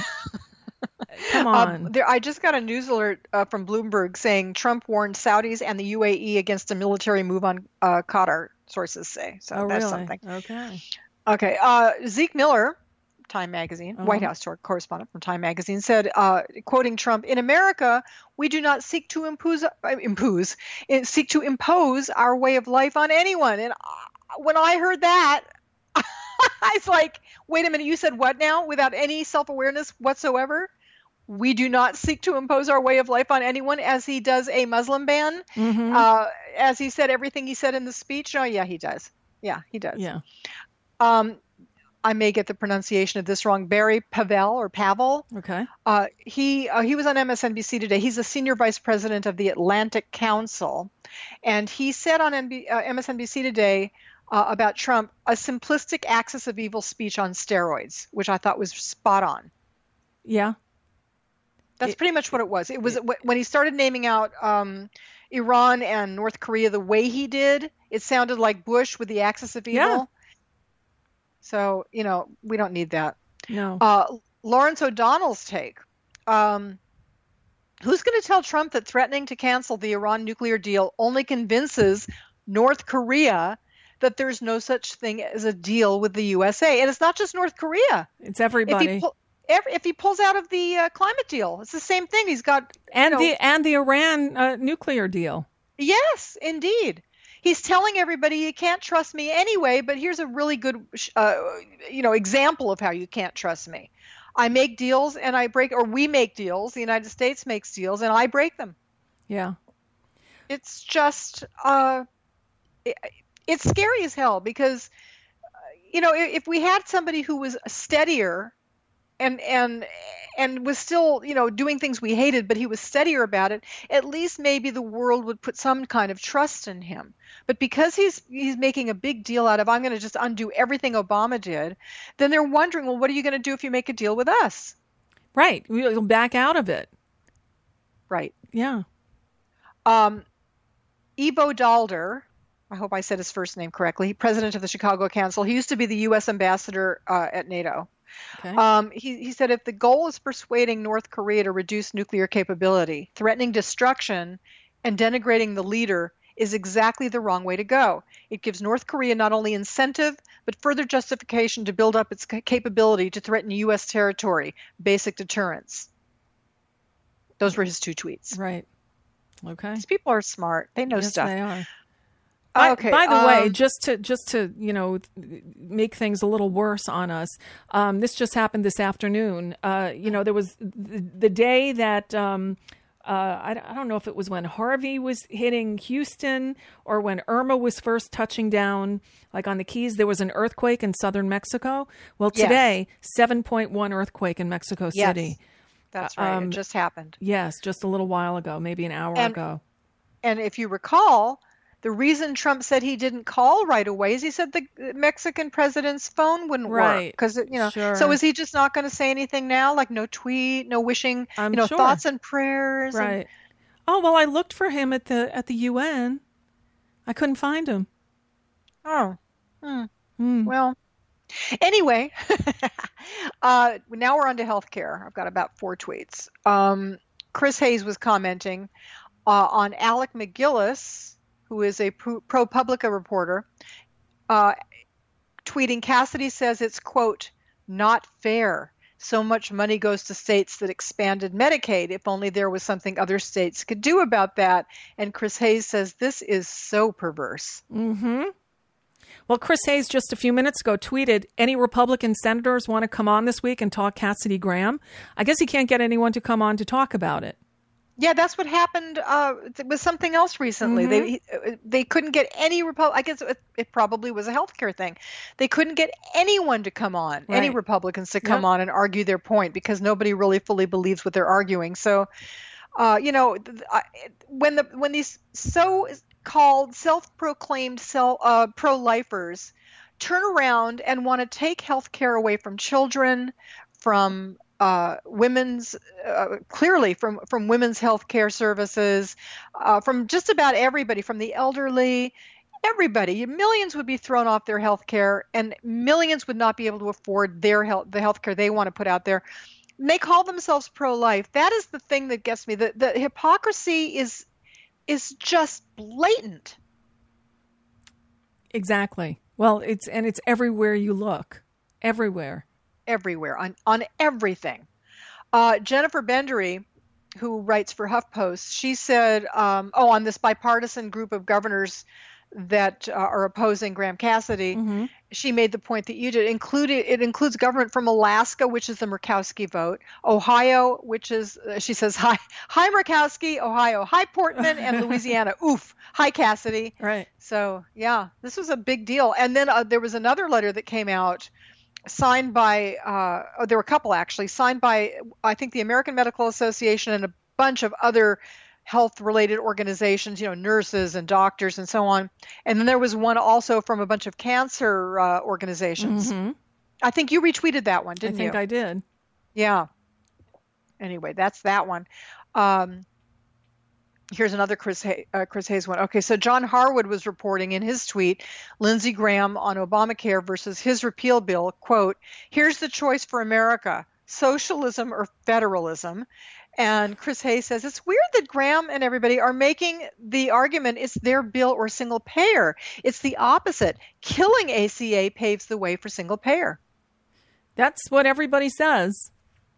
Come on. Um, there, I just got a news alert uh, from Bloomberg saying Trump warned Saudis and the U A E against a military move on uh, Qatar, sources say. So oh, that's really? something. Okay. Okay. Uh, Zeke Miller, Time Magazine, Uh-huh. White House correspondent from Time Magazine, said, uh, quoting Trump, "In America, we do not seek to impose, uh, impose, uh, seek to impose our way of life on anyone." And uh, when I heard that, I was like, "Wait a minute! You said what now? Without any self-awareness whatsoever?" We do not seek to impose our way of life on anyone, as he does a Muslim ban. Mhm. Uh, as he said everything he said in the speech. Oh, yeah, he does. Yeah, he does. Yeah. Um, I may get the pronunciation of this wrong. Barry Pavel or Pavel. Okay. Uh, he uh, he was on M S N B C today. He's a senior vice president of the Atlantic Council, and he said on N B, uh, M S N B C today uh, about Trump, a simplistic axis of evil speech on steroids, which I thought was spot on. Yeah. That's pretty much what it was. It was wh- when he started naming out um, Iran and North Korea the way he did. It sounded like Bush with the axis of evil. Yeah. So, you know, we don't need that. No. Uh, Lawrence O'Donnell's take. Um, who's going to tell Trump that threatening to cancel the Iran nuclear deal only convinces North Korea that there's no such thing as a deal with the U S A? And it's not just North Korea. It's everybody. If he, pull, every, if he pulls out of the uh, climate deal, it's the same thing. He's got and you know, the and the Iran uh, nuclear deal. Yes, indeed. He's telling everybody you can't trust me anyway, but here's a really good uh, you know, example of how you can't trust me. I make deals and I break, or we make deals, the United States makes deals and I break them. Yeah. It's just, uh, it, it's scary as hell because, you know, if we had somebody who was steadier and and and was still, you know, doing things we hated, but he was steadier about it, at least maybe the world would put some kind of trust in him. But because he's he's making a big deal out of, I'm going to just undo everything Obama did, then they're wondering, well, what are you going to do if you make a deal with us? Right. You'll back out of it. Right. Yeah. Um, Ivo Dalder, I hope I said his first name correctly, president of the Chicago Council. He used to be the U S ambassador uh, at NATO. Okay. Um, he, he said if the goal is persuading North Korea to reduce nuclear capability, threatening destruction and denigrating the leader is exactly the wrong way to go. It gives North Korea not only incentive, but further justification to build up its capability to threaten U S territory, basic deterrence. Those were his two tweets. Right. Okay. These people are smart. They know yes, stuff. They are. By, okay. by the um, way, just to just to you know make things a little worse on us, um, this just happened this afternoon. Uh, you know, there was the, the day that um, uh, I, I don't know if it was when Harvey was hitting Houston or when Irma was first touching down, like on the Keys. There was an earthquake in southern Mexico. Well, today, yes. seven point one earthquake in Mexico yes, City. That's right. Um, it just happened. Yes, just a little while ago, maybe an hour and, ago. And if you recall, the reason Trump said he didn't call right away is he said the Mexican president's phone wouldn't right. work. Because, you know, sure. so is he just not going to say anything now? Like no tweet, no wishing, I'm you know, sure. thoughts and prayers? Right. And... Oh, well, I looked for him at the at the U N. I couldn't find him. Oh. Hmm. Hmm. Well, anyway, uh, now we're on to healthcare. I've got about four tweets. Um, Chris Hayes was commenting uh, on Alec McGillis, who is a ProPublica reporter, uh, tweeting, Cassidy says it's, quote, not fair. So much money goes to states that expanded Medicaid. If only there was something other states could do about that. And Chris Hayes says this is so perverse. Mm-hmm. Well, Chris Hayes just a few minutes ago tweeted, any Republican senators want to come on this week and talk Cassidy Graham? I guess he can't get anyone to come on to talk about it. Yeah, that's what happened uh, with something else recently. Mm-hmm. They they couldn't get any Repu- I guess it, it probably was a healthcare thing. They couldn't get anyone to come on, right. any Republicans to come yep. on and argue their point because nobody really fully believes what they're arguing. So, uh, you know, when the when these so-called self-proclaimed self, uh, pro-lifers turn around and want to take healthcare away from children, from Uh, women's, uh, clearly from, from women's health care services, uh, from just about everybody, from the elderly, everybody. Millions would be thrown off their health care and millions would not be able to afford their health, the health care they want to put out there. And they call themselves pro-life. That is the thing that gets me. The, the hypocrisy is is just blatant. Exactly. Well, it's and it's everywhere you look. Everywhere. Everywhere, on, on everything. Uh, Jennifer Bendery, who writes for HuffPost, she said, um, oh, on this bipartisan group of governors that uh, are opposing Graham Cassidy, mm-hmm. she made the point that you did. Included, it includes government from Alaska, which is the Murkowski vote, Ohio, which is, uh, she says, hi, hi Murkowski, Ohio, hi Portman, and Louisiana, oof, hi Cassidy. Right. So, yeah, this was a big deal. And then uh, there was another letter that came out signed by, uh, oh, there were a couple actually, signed by, I think, the American Medical Association and a bunch of other health-related organizations, you know, nurses and doctors and so on. And then there was one also from a bunch of cancer uh, organizations. Mm-hmm. I think you retweeted that one, didn't you? I think you? I did. Yeah. Anyway, that's that one. Um, Here's another Chris, Hay- uh, Chris Hayes one. Okay, so John Harwood was reporting in his tweet, Lindsey Graham on Obamacare versus his repeal bill, quote, here's the choice for America, socialism or federalism. And Chris Hayes says, it's weird that Graham and everybody are making the argument it's their bill or single payer. It's the opposite. Killing A C A paves the way for single payer. That's what everybody says.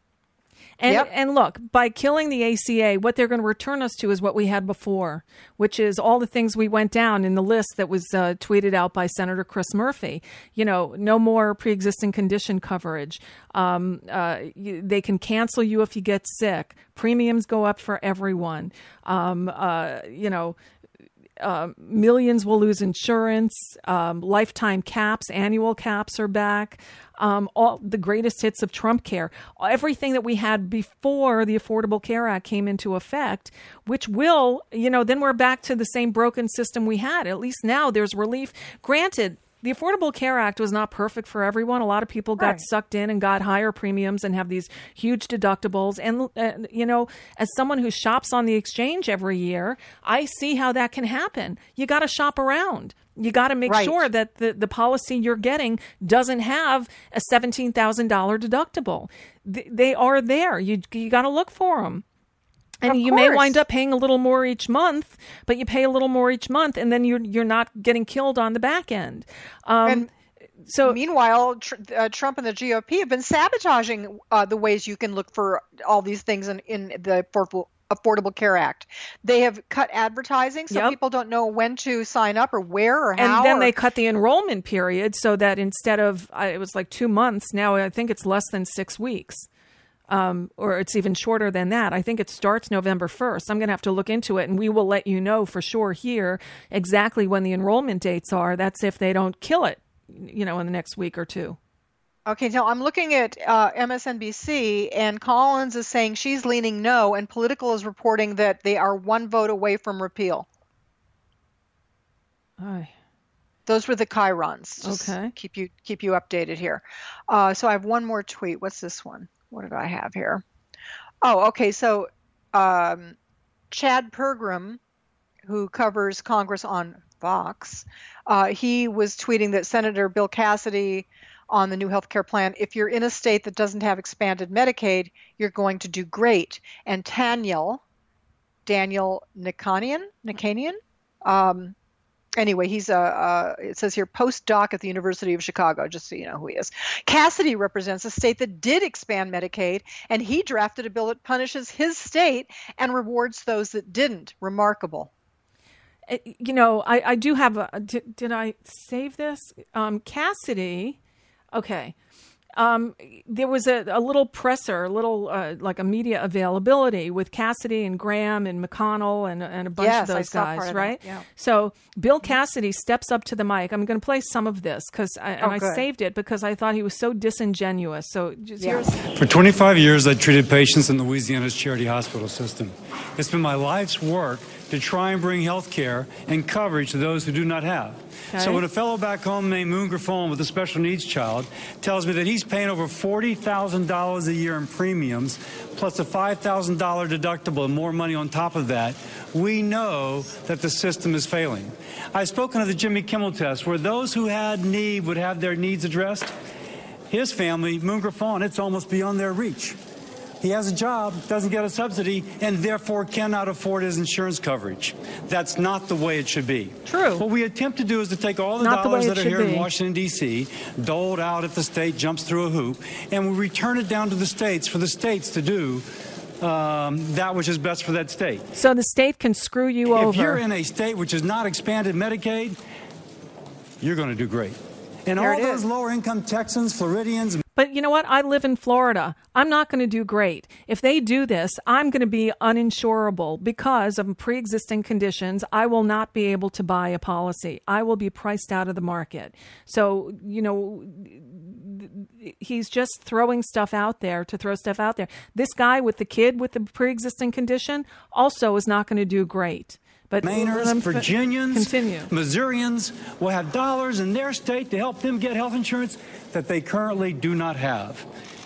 And Yep. and look, by killing the A C A, what they're going to return us to is what we had before, which is all the things we went down in the list that was uh, tweeted out by Senator Chris Murphy. You know, no more pre-existing condition coverage. Um, uh, you, they can cancel you if you get sick. Premiums go up for everyone. Um, uh, you know, Uh, millions will lose insurance. Um, lifetime caps, annual caps are back. Um, all the greatest hits of Trump care, everything that we had before the Affordable Care Act came into effect, which will, you know, then we're back to the same broken system we had. At least now there's relief. Granted, the Affordable Care Act was not perfect for everyone. A lot of people got Right. sucked in and got higher premiums and have these huge deductibles. And, uh, you know, as someone who shops on the exchange every year, I see how that can happen. You got to shop around. You got to make Right. sure that the, the policy you're getting doesn't have a seventeen thousand dollars deductible. Th- they are there. You, you got to look for them. And Of you may course. wind up paying a little more each month, but you pay a little more each month, and then you're you're not getting killed on the back end. Um, And so, meanwhile, tr- uh, Trump and the G O P have been sabotaging uh, the ways you can look for all these things in, in the Affordable, Affordable Care Act. They have cut advertising, so Yep. people don't know when to sign up or where or how. and then or- they cut the enrollment period so that instead of uh, it was like two months, now I think it's less than six weeks. Um, or it's even shorter than that. I think it starts November first. I'm going to have to look into it, and we will let you know for sure here exactly when the enrollment dates are. That's if they don't kill it, you know, in the next week or two. Okay, now I'm looking at uh, M S N B C, and Collins is saying she's leaning no, and Political is reporting that they are one vote away from repeal. Aye. Those were the chyrons. Just Okay. Keep you keep you updated here. Uh, so I have one more tweet. What's this one? What did I have here? Oh, okay. So um, Chad Pergram, who covers Congress on Fox, uh, he was tweeting that Senator Bill Cassidy on the new health care plan, if you're in a state that doesn't have expanded Medicaid, you're going to do great. And Daniel, Daniel Nikanian, Nikanian, um, Anyway, he's a, uh, it says here, postdoc at the University of Chicago, just so you know who he is. Cassidy represents a state that did expand Medicaid, and he drafted a bill that punishes his state and rewards those that didn't. Remarkable. Uh, You know, I, I do have a, did, did I save this? Um, Cassidy, okay. Um, there was a, a little presser, a little uh, like a media availability with Cassidy and Graham and McConnell and, and a bunch Yes, of I those saw part guys, of that, right? yeah. So Bill Cassidy steps up to the mic. I'm going to play some of this because I, and Oh, I good. saved it because I thought he was so disingenuous. So just Yeah. here's For twenty-five years, I treated patients in Louisiana's charity hospital system. It's been my life's work to try and bring health care and coverage to those who do not have. Okay. So when a fellow back home named Moon Griffon with a special needs child tells me that he's paying over forty thousand dollars a year in premiums, plus a five thousand dollars deductible and more money on top of that, we know that the system is failing. I've spoken of the Jimmy Kimmel test, where those who had need would have their needs addressed. His family, Moon Griffon, it's almost beyond their reach. He has a job, doesn't get a subsidy, and therefore cannot afford his insurance coverage. That's not the way it should be. True. What we attempt to do is to take all the Not the dollars way it that are should here be. in Washington, D C, doled out if the state jumps through a hoop, and we return it down to the states for the states to do um, that which is best for that state. so the state can screw you If over. you're in a state which has not expanded Medicaid, you're going to do great. And There all it those is. lower-income Texans, Floridians, But you know what? I live in Florida. I'm not going to do great. If they do this, I'm going to be uninsurable because of pre-existing conditions. I will not be able to buy a policy. I will be priced out of the market. So, you know, he's just throwing stuff out there to throw stuff out there. This guy with the kid with the pre-existing condition also is not going to do great. But Mainers, let him fi- Virginians, continue. Missourians will have dollars in their state to help them get health insurance that they currently do not have.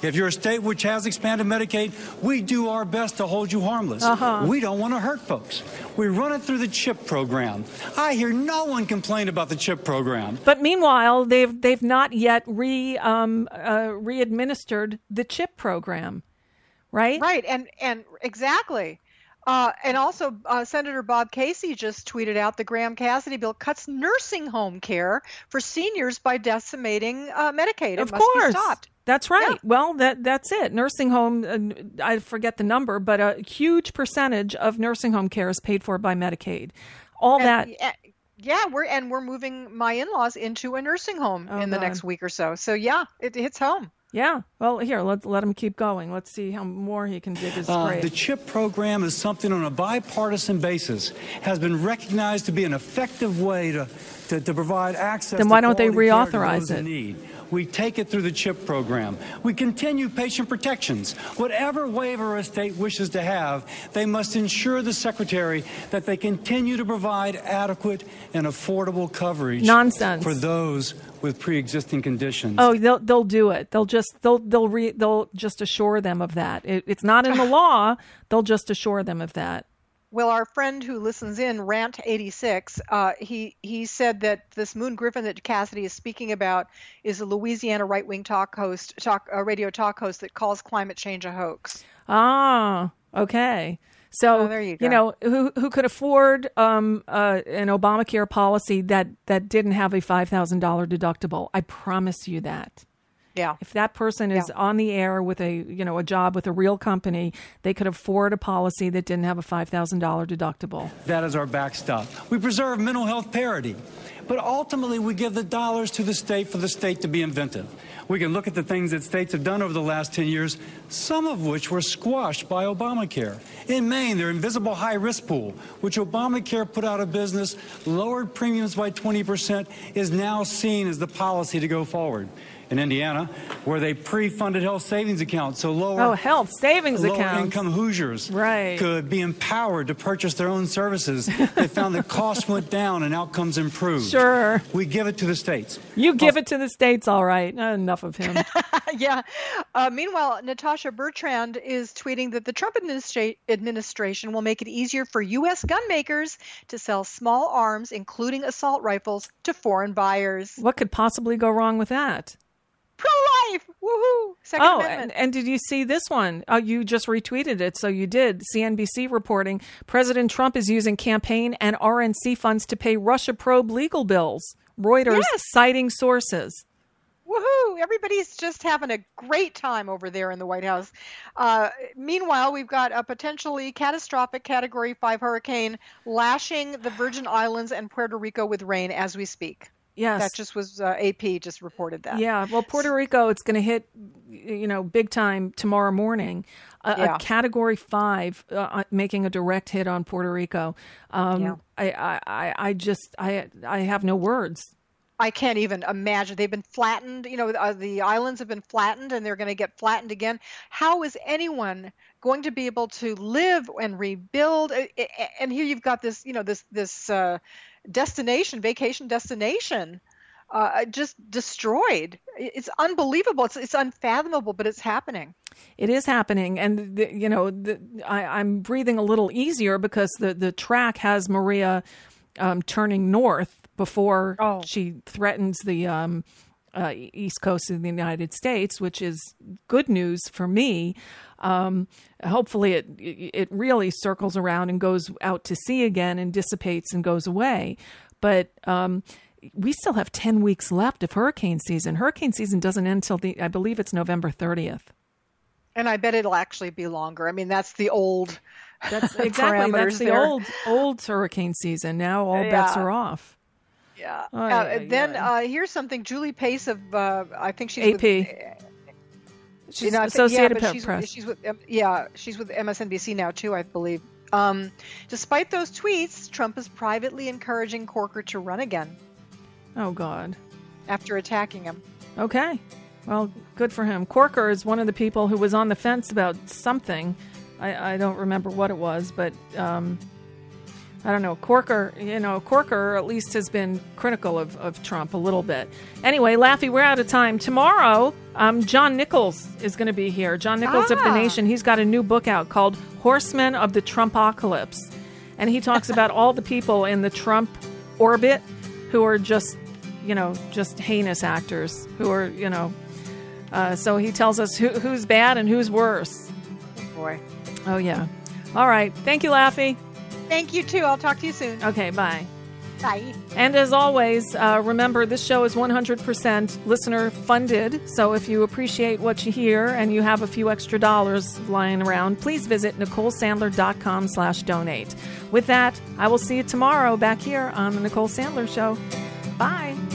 If you're a state which has expanded Medicaid, we do our best to hold you harmless. Uh-huh. We don't want to hurt folks. We run it through the CHIP program. I hear no one complain about the CHIP program. But meanwhile, they've they've not yet re um, uh, re-administered the CHIP program, right? Right, and and exactly. Uh, and also, uh, Senator Bob Casey just tweeted out the Graham-Cassidy bill cuts nursing home care for seniors by decimating uh, Medicaid. It Of must course. be stopped. That's right. Yeah. Well, that that's it. Nursing home, uh, I forget the number, but a huge percentage of nursing home care is paid for by Medicaid. All And, that. uh, Yeah, we're and we're moving my in-laws into a nursing home Oh, in the God. next week or so. So yeah, it hits home. Yeah. Well, here, let let him keep going. Let's see how more he can dig his Uh, grave. the CHIP program is something on a bipartisan basis, has been recognized to be an effective way to, to, to provide access Then to why don't they quality care to reauthorize those in it? need. We take it through the CHIP program. We continue patient protections. Whatever waiver a state wishes to have, they must ensure the Secretary that they continue to provide adequate and affordable coverage Nonsense. for those with pre-existing conditions. Oh, they'll they'll do it. They'll just they'll they'll re, they'll just assure them of that. It, it's not in the law. They'll just assure them of that. Well, our friend who listens in, Rant eighty-six, uh, he he said that this Moon Griffin that Cassidy is speaking about is a Louisiana right-wing talk host, talk uh, radio talk host that calls climate change a hoax. Ah, okay. So Oh, there you go. know who who could afford um, uh, an Obamacare policy that that didn't have a five thousand dollar deductible? I promise you that. Yeah. If that person is Yeah. on the air with a you know a job with a real company, they could afford a policy that didn't have a five thousand dollar deductible. That is our backstop. We preserve mental health parity, but ultimately we give the dollars to the state for the state to be inventive. We can look at the things that states have done over the last ten years, some of which were squashed by Obamacare. In Maine, their invisible high-risk pool, which Obamacare put out of business, lowered premiums by twenty percent, is now seen as the policy to go forward. In Indiana, where they pre-funded health savings accounts, so lower Oh, health savings lower accounts. income Hoosiers Right. could be empowered to purchase their own services. They found that costs went down and outcomes improved. Sure. We give it to the states. You give it to the states, all right. Uh, enough of him. yeah. Uh, meanwhile, Natasha Bertrand is tweeting that the Trump administra- administration will make it easier for U S gun makers to sell small arms, including assault rifles, to foreign buyers. What could possibly go wrong with that? Pro-life! Woohoo! Second Oh, Amendment. and, and did you see this one? Oh, you just retweeted it, so you did. C N B C reporting President Trump is using campaign and R N C funds to pay Russia probe legal bills. Reuters Yes. citing sources. Woohoo! Everybody's just having a great time over there in the White House. Uh, meanwhile, we've got a potentially catastrophic Category five hurricane lashing the Virgin Islands and Puerto Rico with rain as we speak. Yes. That just was uh, A P just reported that. Yeah, well, Puerto Rico, it's going to hit, you know, big time tomorrow morning. A, Yeah. a Category five uh, making a direct hit on Puerto Rico. Um, Yeah. I, I, I, I just, I, I have no words. I can't even imagine. They've been flattened. You know, uh, the islands have been flattened, and they're going to get flattened again. How is anyone going to be able to live and rebuild? Uh, uh, And here you've got this, you know, this this uh, destination, vacation destination, uh, just destroyed. It's unbelievable. It's it's unfathomable, but it's happening. It is happening, and the, you know, the, I, I'm breathing a little easier because the the track has Maria um, turning north before Oh. she threatens the um, uh, east coast of the United States, which is good news for me. Um, hopefully, it it really circles around and goes out to sea again and dissipates and goes away. But um, we still have ten weeks left of hurricane season. Hurricane season doesn't end until the I believe it's November thirtieth. And I bet it'll actually be longer. I mean, that's the old That's exactly that's parameters the there. old old hurricane season. Now all bets Yeah. are off. Yeah. Oh, uh, yeah, then yeah. Uh, here's something. Julie Pace of uh, I think she's A P. With, She's you know, I think- Associated yeah, but she's, Press. She's with um, yeah, she's with M S N B C now too, I believe. Um, despite those tweets, Trump is privately encouraging Corker to run again Oh God. after attacking him. Okay. Well, good for him. Corker is one of the people who was on the fence about something. I, I don't remember what it was, but um, I don't know, Corker, you know, Corker at least has been critical of, of Trump a little bit. Anyway, Laffy, we're out of time. Tomorrow, um, John Nichols is going to be here. John Nichols Ah. of The Nation. He's got a new book out called Horsemen of the Trumpocalypse. And he talks about all the people in the Trump orbit who are just, you know, just heinous actors who are, you know, uh, so he tells us who, who's bad and who's worse. Boy. Oh, yeah. All right. Thank you, Laffy. Thank you, too. I'll talk to you soon. Okay, bye. Bye. And as always, uh, remember, this show is one hundred percent listener funded. So if you appreciate what you hear and you have a few extra dollars lying around, please visit NicoleSandler.com slash donate. With that, I will see you tomorrow back here on The Nicole Sandler Show. Bye.